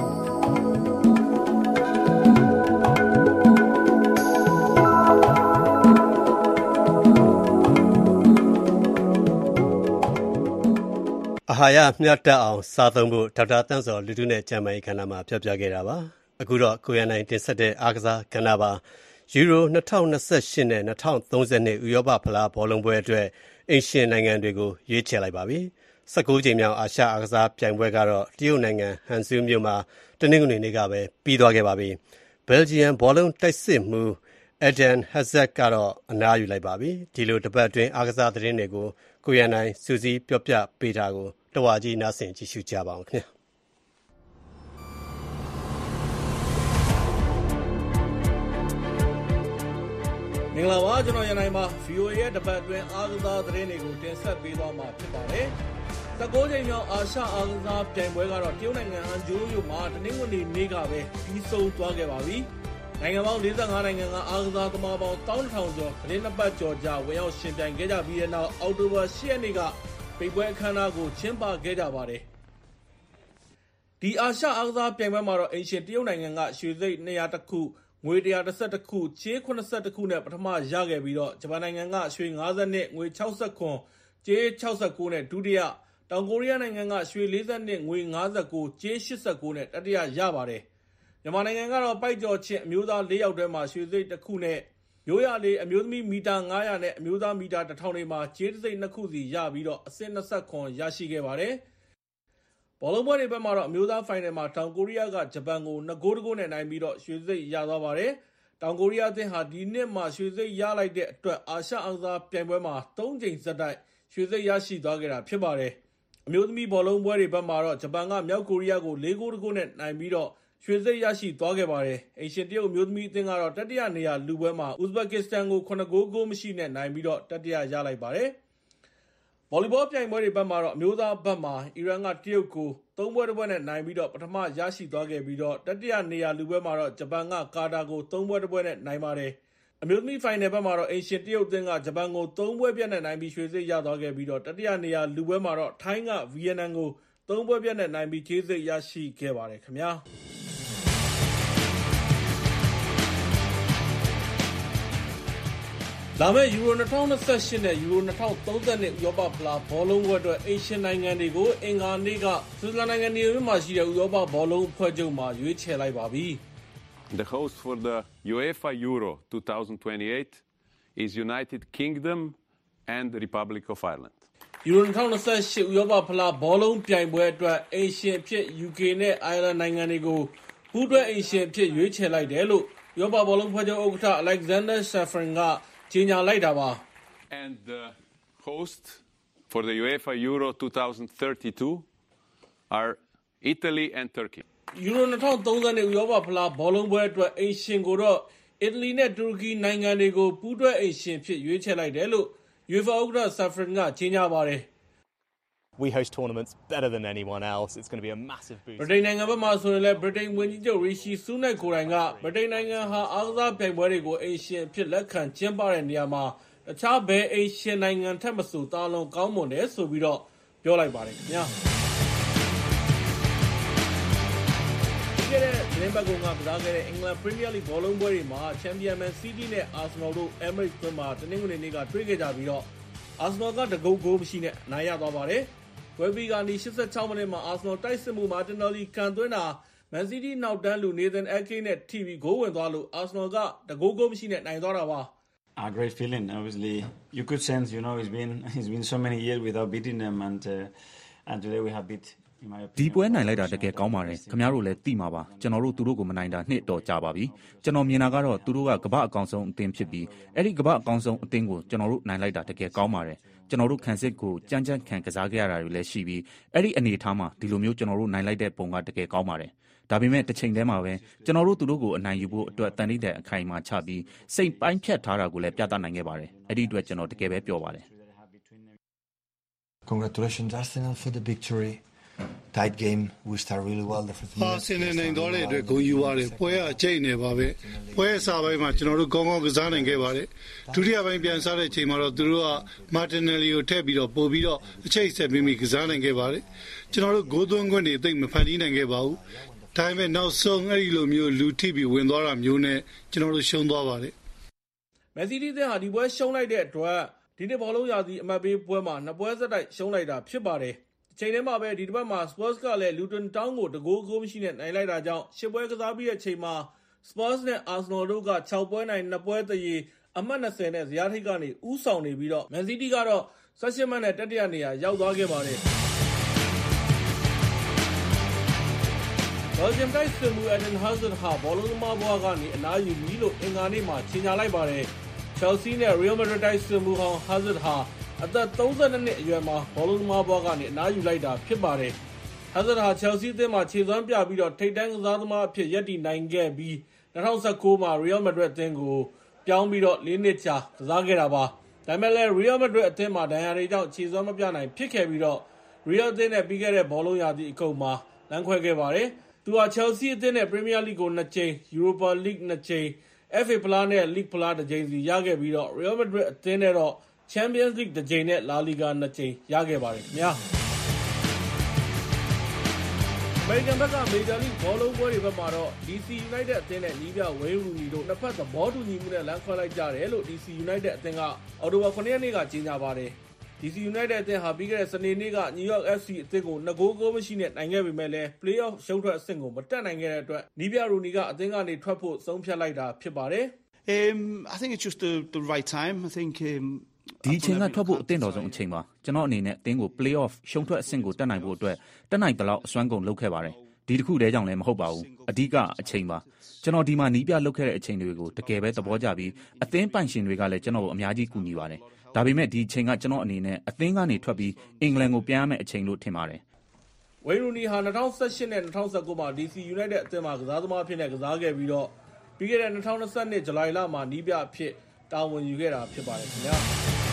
အာဟာရမျှတအောင်စားသုံးဖို့ဒေါက်တာတန်းစောလူထုနဲ့ကျန်းမာရေးကဏ္ဍမှာပြောပြခဲ့တာပါအခုတော့ကိုရနိုင်တင်ဆက်တဲ့အားကစားကဏ္ဍပါယူရို၂၀၂၈နဲ့၂၀၃၂ဥရောပဖလားဘောလုံးပွဲအတွက်အိမ်ရှင်နိုင်ငံတွေကိုရွေးချယ်လိုက်ပါပြီ။၁၉ကြိမ်မြောက်အာရှအားကစားပြိုင်ပွဲကတော့တရုတ်နိုင်ငံဟန်ဆူးမြို့မှာတနင်္ဂနွေနေ့ကပဲပြီးသွားခဲ့ပါပြီ။ ဘယ်လ်ဂျီယံဘောလုံးတိုက်စစ်မှူး Eden Hazard ကတော့အနားယူလိုက်ပါပြီ။ဒီလိုတပတ်အတွင်းအားကစားသတင်းတွေကိုကိုရန်နိုင်စူးစီးပြောပြပေးတာကိုတဝါကြီးနားဆင်ကြည့်ရှုကြပါအောင်ခင်ဗျာမင်္ဂလာပါကျွန်တော်ရန်နိုင်ပါ ဗီအိုအေ ရဲ့တပတ်အတွင်းအားကစားသတင်းတွေကိုတင်ဆက်ပေးသွားမှာဖြစ်ပါတယ်။၁၉ကြိမ်မြောက်အာရှအားကစားပြိုင်ပွဲကတော့တရုတ်နိုင်ငံဟန်ဂျိုးမြို့မှာတနင်္ဂနွေနေ့ကပဲပြီးဆုံးသွားခဲ့ပါပြီ။နိုင်ငံပေါင်း၄၅နိုင်ငံကအားကစားသမားပေါင်း၁၂,၀၀၀ကျော်သတင်းနှစ်ပတ်ကျော်ကြာဝင်ရောက်ရှင်ပြိုင်ခဲ့ကြပြီးတဲ့နောက်အောက်တိုဘာ၈ရက်နေ့ကပိတ်ပွဲအခမ်းအနားကိုကျင်းပခဲ့ကြပါတယ်။ဒီအာရှအားကစားပြိုင်ပွဲမှာတော့အိမ်ရှင်တရုတ်နိုင်ငံကရွှေစိတ်၂၀၁ခုငွေ၁၁၁ခု၊ကြေး၇၁ခုနဲ့ပထမရခဲ့ပြီးတော့ဂျပန်နိုင်ငံကရွှေ၅၂၊ငွေ၆၇၊ကြေး၆၉နဲ့ဒုတိယ၊တောင်ကိုရီးယားနိုင်ငံကရွှေ၄၂၊ငွေ၅၉၊ကြေး၈၉နဲ့တတိယရပါတယ်။မြန်မာနိုင်ငံကတော့ပိုက်ကျော်ချင်းအမျိုးသား၄ယောက်ထဲမှာရွှေစိတ်တစ်ခုနဲ့ရိုးရာလေးအမျိုးသမီးမီတာ၅၀၀နဲ့အမျိုးသားမီတာတစ်ထောင်တွေမှာကြေးတစ်စိတ်နှစ်ခုစီရပြီးတော့အဆင့်၂၇ရရှိခဲ့ပါတယ်။ဘောလုံးပွဲတွေဘက်မှာတော့အမျိုးသားဖိုင်နယ်မှာတောင်ကိုရီးယားကဂျပန်ကို၂ဂိုးတကိုးနဲ့နိုင်ပြီးတော့ရွှေစိတ်ရသွားပါတယ်။တောင်ကိုရီးယားအသင်းဟာဒီနှစ်မှာရွှေစိတ်ရလိုက်တဲ့အတွက်အာရှအားကစားပြိုင်ပွဲမှာ၃ကြိမ်ဆက်တိုက်ရွှေစိတ်ရရှိသွားခဲ့တာဖြစ်ပါတယ်။အမျိုးသမီးဘောလုံးပွဲတွေဘက်မှာတော့ဂျပန်ကမြောက်ကိုရီးယားကို၄ဂိုးတကိုးနဲ့နိုင်ပြီးတော့ရွှေစိတ်ရရှိသွားခဲ့ပါတယ်။အိမ်ရှင်တရုတ်အမျိုးသမီးအသင်းကတော့တတိယနေရာလူပွဲမှာဥဇဘက်ကစ္စတန်ကို၇ဂိုးဂိုးမရှိနဲ့နိုင်ပြီးတော့တတိယရလိုက်ပါတယ်။ဗော်လီဘောပြိုင်ပွဲတွေဘက်မှာတော့အမျိုးသားဘက်မှာအီရန်ကတရုတ်ကိုသုံးပွဲတစ်ပွဲနဲ့နိုင်ပြီးတော့ပထမရရှိသွားခဲ့ပြီးတော့တတိယနေရာလူပွဲမှာတော့ဂျပန်ကကာတာကိုသုံးပွဲတစ်ပွဲနဲ့နိုင်ပါတယ်။အမျိုးသမီးဖိုင်နယ်ဘက်မှာတော့အိမ်ရှင်တရုတ်အသင်းကဂျပန်ကိုသုံးပွဲပြတ်နဲ့နိုင်ပြီးရွှေစိတ်ရသွားခဲ့ပြီးတော့တတိယနေရာလူပွဲမှာတော့ထိုင်းကဗီယက်နမ်ကိုသုံးပွဲပြတ်နဲ့နိုင်ပြီးကြေးစိတ်ရရှိခဲ့ပါတယ်ခင်ဗျာ။လာမယ့်ယူရို၂၀၂၈နဲ့ယူရို၂၀၃၂ဥရောပဖလားဘောလုံးပွဲအတွက်အိမ်ရှင်နိုင်ငံတွေကိုအင်္ဂါနေ့ကဆွစ်ဇာလန်နိုင်ငံနေပြည်တော်မှာရှိတဲ့ဥရောပဘောလုံးအဖွဲ့ချုပ်မှာရွေးချယ်လိုက်ပါပြီ။ The host for the UEFA Euro twenty twenty-eight is United Kingdom and the Republic of Ireland. ယူရို၂၀၂၈ဥရောပဖလားဘောလုံးပြိုင်ပွဲအတွက်အိမ်ရှင်ဖြစ် ယူကေ နဲ့ Ireland နိုင်ငံတွေကိုပူးတွဲအိမ်ရှင်ဖြစ်ရွေးချယ်လိုက်တယ်လို့ဥရောပဘောလုံးအဖွဲ့ချုပ်ဥက္ကဋ္ဌ Alexander Ceferin ကကြေညာလိုက်တာပါ And the host for the UEFA Euro twenty thirty-two are Italy and Turkey. ယူရို၂၀၃၂ဥရောပဖလားဘောလုံးပွဲအတွက်အိမ်ရှင်ကိုတော့အီတလီနဲ့တူရကီနိုင်ငံတွေကိုပူးတွဲအိမ်ရှင်ဖြစ်ရွေးချယ်လိုက်တယ်လို့ UEFA ဥက္ကဋ္ဌ Ceferin ကကြေညာပါတယ်။ We host tournaments better than anyone else. It's going to be a massive boost. ဗြိတိန်နိုင်ငံဘက်မှာဆိုရင်လည်းဗြိတိန်ဝန်ကြီးချုပ် Rishi Sunak ကိုယ်တိုင်ကဗြိတိန်နိုင်ငံဟာအားကစားပြိုင်ပွဲတွေကိုအိမ်ရှင်အဖြစ်လက်ခံကျင်းပတဲ့နေရာမှာတခြားဘယ်အိမ်ရှင်နိုင်ငံထက်မဆိုတာလွန်ကောင်းမွန်တယ်ဆိုပြီးတော့ပြောလိုက်ပါတယ်ခင်ဗျာ။ဒီကနေ့သတင်းပတ်ကကစားခဲ့တဲ့အင်္ဂလန် Premier League ဘောလုံးပွဲတွေမှာချန်ပီယံမန်စီးတီးနဲ့ Arsenal တို့ Emirates ကွင်းမှာတနင်္ဂနွေနေ့ကတွေ့ခဲ့ကြပြီးတော့ Arsenal ကတဂိုးဂိုးမရှိနဲ့အနိုင်ရသွားပါတယ်။ဝက်ဘီကနေ၈၆မိနစ်မှာ Arsenal တိုက်စစ်မှု Martinelli ကန်သွင်းတာ Man City နောက်တန်းလူ Nathan Ake နဲ့ထိပြီးဂိုးဝင်သွားလို့ Arsenal ကတဂိုးဂိုးမရှိနဲ့နိုင်သွားတာပါ A great feeling. Obviously, you could sense, you know, it's been it's been so many years without beating them, and uh, and today we have beat. ဒီပွဲနိုင်လိုက်တာတကယ်ကောင်းပါတယ်ခင်ဗျားတို့လည်းသိမှာပါကျွန်တော်တို့သူတို့ကိုမနိုင်တာနှစ်တော်ကြာပါပြီကျွန်တော်မြင်တာကတော့သူတို့ကကမ္ဘာအကောင်ဆုံးအသင်းဖြစ်ပြီးအဲ့ဒီကမ္ဘာအကောင်ဆုံးအသင်းကိုကျွန်တော်တို့နိုင်လိုက်တာတကယ်ကောင်းပါတယ်ကျွန်တော်တို့ခံစစ်ကိုကြမ်းကြမ်းခံကစားခဲ့ရတာတွေလည်းရှိပြီးအဲ့ဒီအနေအထားမှာဒီလိုမျိုးကျွန်တော်တို့နိုင်လိုက်တဲ့ပုံကတကယ်ကောင်းပါတယ်ဒါပေမဲ့တစ်ချိန်တည်းမှာပဲကျွန်တော်တို့သူတို့ကိုအနိုင်ယူဖို့အတွက်တန်တိတဲ့အခိုင်အမာချပြီးစိတ်ပိုင်းဖြတ်ထားတာကိုလည်းပြသနိုင်ခဲ့ပါတယ်အဲ့ဒီအတွက်ကျွန်တော်တကယ်ပဲပျော်ပါတယ် Congratulations Arsenal for the victory tight game we start really well the first minute ဆင်းနေနိုင်တော့တဲ့အတွက်ဂုဏ်ယူပါတယ်ပွဲကအကျိတ်နေပါပဲပွဲအစားပိုင်းမှာကျွန်တော်တို့ကောင်းကောင်းကစားနိုင်ခဲ့ပါတယ်ဒုတိယပိုင်းပြန်စားတဲ့အချိန်မှာတော့သူတို့က Martinelli ကိုထည့်ပြီးတော့ပို့ပြီးတော့အချိတ်ဆက်ပြီးမိကစားနိုင်ခဲ့ပါတယ်ကျွန်တော်တို့ဂိုးသွင်းခွင့်တွေသိမ့်မဖန်တီးနိုင်ခဲ့ပါဘူးဒါပေမဲ့နောက်ဆုံးအဲ့ဒီလိုမျိုးလူထိပြီးဝင်သွားတာမျိုးနဲ့ကျွန်တော်တို့ရှုံးသွားပါတယ် Man City တဲ့ဟာဒီပွဲရှုံးလိုက်တဲ့အတွက်ဒီနေ့ဘောလုံးရာသီအမှတ်ပေးပွဲမှာနှစ်ပွဲဆက်တိုက်ရှုံးလိုက်တာဖြစ်ပါတယ်အချိန်ထဲမှာပဲဒီတစ်ပတ်မှာ Spurs ကလည်း Luton Town ကိုတဂိုးဂိုးမရှိနဲ့နိုင်လိုက်တာကြောင့်ရှစ်ပွဲကစားပြီးတဲ့အချိန်မှာ Spurs နဲ့ Arsenal တို့က၆ပွဲနိုင်၂ပွဲသရေအမှတ်၂၀နဲ့ဇယားထိပ်ကနေဦးဆောင်နေပြီးတော့ Man City ကတော့၁၈မှတ်နဲ့တတိယနေရာရောက်သွားခဲ့ပါတယ်။ Belgium တိုက်စစ်မှု Eden Hazard ဟာဘောလုံးသမားဘဝကနေအနားယူပြီလို့အင်္ဂါနေ့မှာကြေညာလိုက်ပါတယ်။ Chelsea နဲ့ Real Madrid တိုက်စစ်မှုဟောင်း Hazard ဟာအသက်၃၂နှစ်အရွယ်မှာဘောလုံးသမားဘဝကနေအနားယူလိုက်တာဖြစ်ပါတယ်။ Hazard ဟာ Chelsea အသင်းမှာခြေစွမ်းပြပြီးတော့ထိပ်တန်းကစားသမားအဖြစ်ရပ်တည်နိုင်ခဲ့ပြီး၂၀၁၉မှာ Real Madrid အသင်းကိုပြောင်းပြီးတော့၄နှစ်ကြာကစားခဲ့တာပါ။ဒါပေမဲ့လည်း Real Madrid အသင်းမှာဒဏ်ရာတွေကြောင့်ခြေစွမ်းမပြနိုင်ဖြစ်ခဲ့ပြီးတော့ Real အသင်းနဲ့ပြီးခဲ့တဲ့ဘောလုံးရာသီအကုန်မှာလမ်းခွဲခဲ့ပါတယ်။သူဟာ Chelsea အသင်းနဲ့ Premier League ကိုနှစ်ကြိမ်၊ Europa League နှစ်ကြိမ်၊ F A ဖလားနဲ့ League ဖလားတစ်ကြိမ်စီရခဲ့ပြီးတော့ Real Madrid အသင်းနဲ့တော့ Champions League တစ်ကြိမ်နဲ့ La Liga နှစ်ကြိမ်ရခဲ့ပါတယ်ခင်ဗျာ။ American ဘက်က Major League ဘောလုံးပွဲတွေဘက်မှာတော့ D C United အသင်းနဲ့နီးပြ Wayne Rooney တို့နှစ်ဖက်သဘောတူညီမှုနဲ့လမ်းခွဲလိုက်ကြတယ်လို့ D C United အသင်းကအောက်တိုဘာခုနှစ်ရက်နေ့ကကြေညာပါတယ်။ D C United အသင်းဟာပြီးခဲ့တဲ့စနေနေ့က New York F C အသင်းကိုနှစ်ဂိုးဂိုးမရှိနဲ့နိုင်ခဲ့ပေမဲ့လည်း Play-off ရှုံးထွက်အဆင့်ကိုမတက်နိုင်ခဲ့တဲ့အတွက်နီးပြ Rooney ကအသင်းကနေထွက်ဖို့ဆုံးဖြတ်လိုက်တာဖြစ်ပါတယ်။ Um I think it's just the the right time. I think um ဒီအချိန်ကထွက်ဖို့အသင့်တော်ဆုံးအချိန်ပါကျွန်တော်အနေနဲ့အသင်းကို play-off ရှုံးထွက်အဆင့်ကိုတက်နိုင်ဖို့အတွက်တက်နိုင်တဲ့လောက်အစွမ်းကုန်လုပ်ခဲ့ပါတယ်ဒီတစ်ခုတည်းကြောင့်လည်းမဟုတ်ပါဘူးအဓိကအချိန်ပါကျွန်တော်ဒီမှာနီးပြလုပ်ခဲ့တဲ့အချိန်တွေကိုတကယ်ပဲသဘောကျပြီးအသင်းပိုင်ရှင်တွေကလည်းကျွန်တော်ကိုအများကြီးကူညီပါတယ်ဒါပေမဲ့ဒီအချိန်ကကျွန်တော်အနေနဲ့အသင်းကနေထွက်ပြီးအင်္ဂလန်ကိုပြန်ရမယ့်အချိန်လို့ထင်ပါတယ် Wayne Rooney ဟာ၂၀၁၈နဲ့၂၀၁၉မှာ D C United အသင်းမှာကစားသမားအဖြစ်နဲ့ကစားခဲ့ပြီးတော့ပြီးခဲ့တဲ့၂၀၂၂ဇူလိုင်လမှာနီးပြအဖြစ်တာဝန်ယူခဲ့တာဖြစ်ပါတယ်ခင်ဗျာ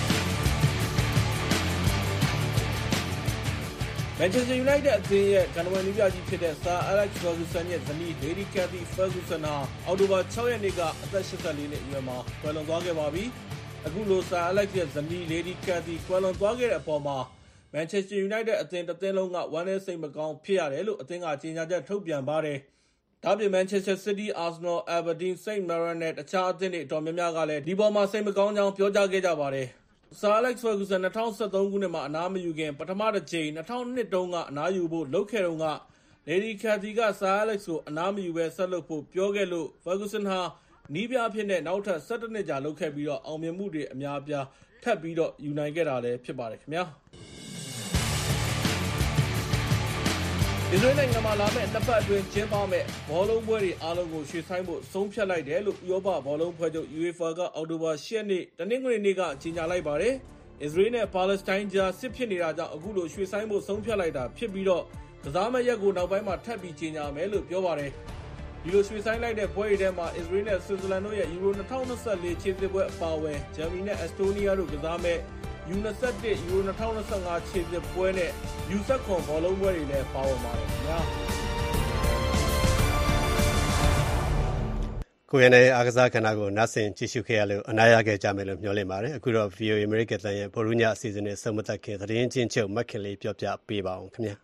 Manchester United အသင်းရဲ့ကန်ဝန်နီးပြကြီးဖြစ်တဲ့ Sir Alex Ferguson ရဲ့ဇနီး Lady Cathy Ferguson ဟာအောက်တိုဘာ၆ရက်နေ့ကအသက်၈၄နှစ်အရွယ်မှာကွယ်လွန်သွားခဲ့ပါပြီ။အခုလို Sir Alex ရဲ့ဇနီး Lady Cathy ကွယ်လွန်သွားခဲ့တဲ့အပေါ်မှာ Manchester United အသင်းတစ်သင်းလုံးကဝမ်းနည်းစိတ်မကောင်းဖြစ်ရတယ်လို့အသင်းကကြေညာချက်ထုတ်ပြန်ပါတယ်။ဒါ့အပြင် Manchester City, Arsenal, Aberdeen, Saint Mirren နဲ့တခြားအသင်းတွေအတော်များများကလည်းဒီပေါ်မှာစိတ်မကောင်းကြောင်းပြောကြားခဲ့ကြပါတယ်။ Sir Alex Ferguson ၂၀၁၃ခုနှစ်မှာအနားမယူခင်ပထမတစ်ကြိမ်၂၀၀၂တုန်းကအနားယူဖို့လုပ်ခဲ့တုန်းက Lady Cathy က Sir Alex ကိုအနားမယူပဲဆက်လုပ်ဖို့ပြောခဲ့လို့ Ferguson ဟာနီးပြအဖြစ်နဲ့နောက်ထပ်၁၁နှစ်ကြာလုပ်ခဲ့ပြီးတော့အောင်မြင်မှုတွေအများအပြားထပ်ပြီးတော့ယူနိုင်ခဲ့တာလည်းဖြစ်ပါတယ်ခင်ဗျာ။ Israel နိုင်ငံမှာလာမယ့်နှစ်ပတ်အတွင်းကျင်းပမယ့်ဘောလုံးပွဲတွေအားလုံးကိုရွှေ့ဆိုင်းဖို့ဆုံးဖြတ်လိုက်တယ်လို့ဥရောပဘောလုံးဖွဲ့ချုပ် UEFA ကအောက်တိုဘာ၈ရက်နေ့တနင်္ဂနွေနေ့ကကြေညာလိုက်ပါတယ်။ Israel နဲ့ Palestine ကြားစစ်ဖြစ်နေတာကြောင့်အခုလိုရွှေ့ဆိုင်းဖို့ဆုံးဖြတ်လိုက်တာဖြစ်ပြီးတော့ကစားမယ့်ရက်ကိုနောက်ပိုင်းမှာထပ်ပြီးကြေညာမယ်လို့ပြောပါတယ်။ဒီလိုရွှေ့ဆိုင်းလိုက်တဲ့ပွဲတွေထဲမှာ Israel နဲ့ Switzerland တို့ရဲ့ Euro ၂၀၂၄ခြေစစ်ပွဲအပါအဝင် Germany နဲ့ Estonia တို့ကစားမယ့် U ၂၁ Euro ၂၀၂၅ခြေစစ်ပွဲနဲ့ U ၁၇ဘောလုံးပွဲတွေလည်းပါဝင်ပါတယ်ခင်ဗျာကိုရနေအားကစားကဏ္ဍကိုနားဆင်ကြည့်ရှုခဲ့ရလို့အနားရခဲ့ကြမယ်လို့မျှော်လင့်ပါတယ်အခုတော့ V O A American တန်ရဲ့ပေါ်ရူညအစီအစဉ်နဲ့ဆုံးမသက်ခင်သတင်းချင်းချုပ်မက်ခင်လေးပြောပြပေးပါအောင်ခင်ဗျာ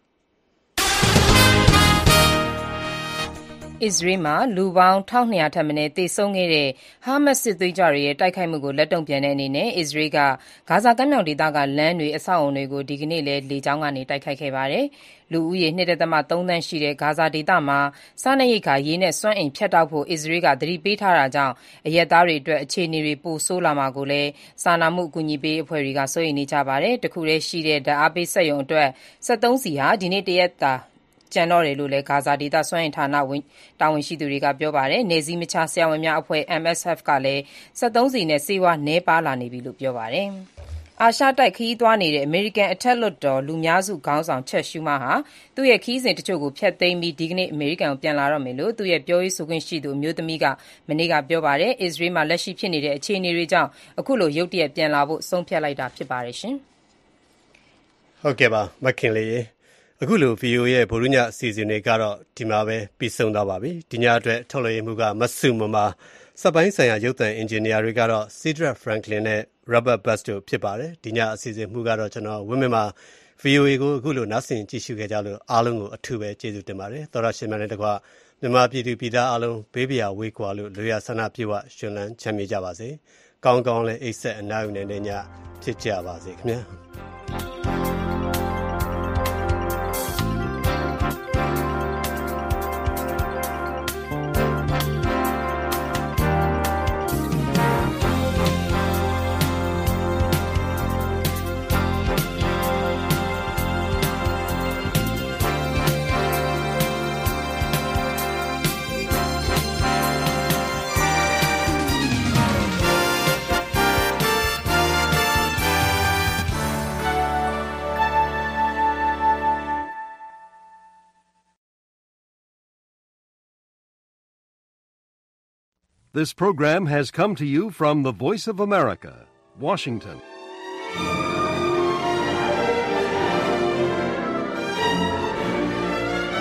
အစ္စရေးမှာလူပေါင်းတစ်ထောင်နှစ်ရာထက်မနည်းသေဆုံးခဲ့တဲ့ဟာမတ်စ်စစ်သွေးကြွတွေရဲ့တိုက်ခိုက်မှုကိုလက်တုံ့ပြန်တဲ့အနေနဲ့အစ္စရေးကဂါဇာကမ်းမြောင်ဒေသကလမ်းတွေအဆောက်အအုံတွေကိုဒီကနေ့လည်းလေကြောင်းကနေတိုက်ခိုက်ခဲ့ပါတယ်။လူဦးရေ ၂.၃ သန်းရှိတဲ့ဂါဇာဒေသမှာစားနပ်ရိက္ခာရေနဲ့စွမ်းအင်ဖြတ်တောက်ဖို့အစ္စရေးကသတိပေးထားတာကြောင့်အရပ်သားတွေအတွက်အခြေအနေတွေပိုဆိုးလာမှာကိုလည်းစာနာမှုအကူအညီပေးအဖွဲ့တွေကစိုးရိမ်နေကြပါတယ်။တခုတည်းရှိတဲ့ဓာတ်အားပေးစက်ရုံအတွက်စက်သုံးဆီဟာဒီနေ့တရက်တာကျန်တော့တယ်လို့လည်းဂါဇာဒေသစွမ်းအင်ဌာနတာဝန်ရှိသူတွေကပြောပါတယ်။နယ်စည်းမခြားဆရာဝန်များအဖွဲ့ M S F ကလည်းစက်သုံးဆီနဲ့ဆေးဝါးနည်းပါးလာနေပြီလို့ပြောပါတယ်။အာရှတိုက်ခရီးသွားနေတဲ့အမေရိကန်အထက်လွှတ်တော်လူများစုခေါင်းဆောင်ချက်ရှူမာဟာသူ့ရဲ့ခရီးစဉ်တချို့ကိုဖျက်သိမ်းပြီးဒီကနေ့အမေရိကန်ကိုပြန်လာတော့မယ်လို့သူ့ရဲ့ပြောရေးဆိုခွင့်ရှိသူအမျိုးသမီးကမနေ့ကပြောပါတယ်။အစ္စရေးမှာလက်ရှိဖြစ်နေတဲ့အခြေအနေတွေကြောင့်အခုလိုရုတ်တရက်ပြန်လာဖို့ဆုံးဖြတ်လိုက်တာဖြစ်ပါတယ်ရှင်။ဟုတ်ကဲ့ပါမခင်လေးအခုလို V O A ရဲ့ဗိုလ်ရူညအစီအစဉ်တွေကတော့ဒီမှာပဲပြီးဆုံးသွားပါပြီ။ဒီညအတွက်ထုတ်လွှင့်မှုကမဆုမမာစက်ပိုင်းဆိုင်ရာရုပ်သံအင်ဂျင်နီယာတွေကတော့ Cedric Franklin နဲ့ Robert Buss တို့ဖြစ်ပါတယ်။ဒီညအစီအစဉ်မှုကတော့ကျွန်တော်ဝင်းမင်းမှာ V O A ကိုအခုလိုနားဆင်ကြည့်ရှုခဲ့ကြလို့အားလုံးကိုအထူးပဲကျေးဇူးတင်ပါတယ်။သောရရှင်များနဲ့တကွမြန်မာပြည်သူပြည်သားအားလုံးဘေးပရာဝေးကွာလို့လူရဆန္ဒပြေဝရှင်လန်းချမ်းမြေ့ကြပါစေ။ကောင်းကောင်းလည်းအိတ်ဆက်အနားယူနေတဲ့ညဖြစ်ကြပါစေခင်ဗျာ။ This program has come to you from the Voice of America, Washington.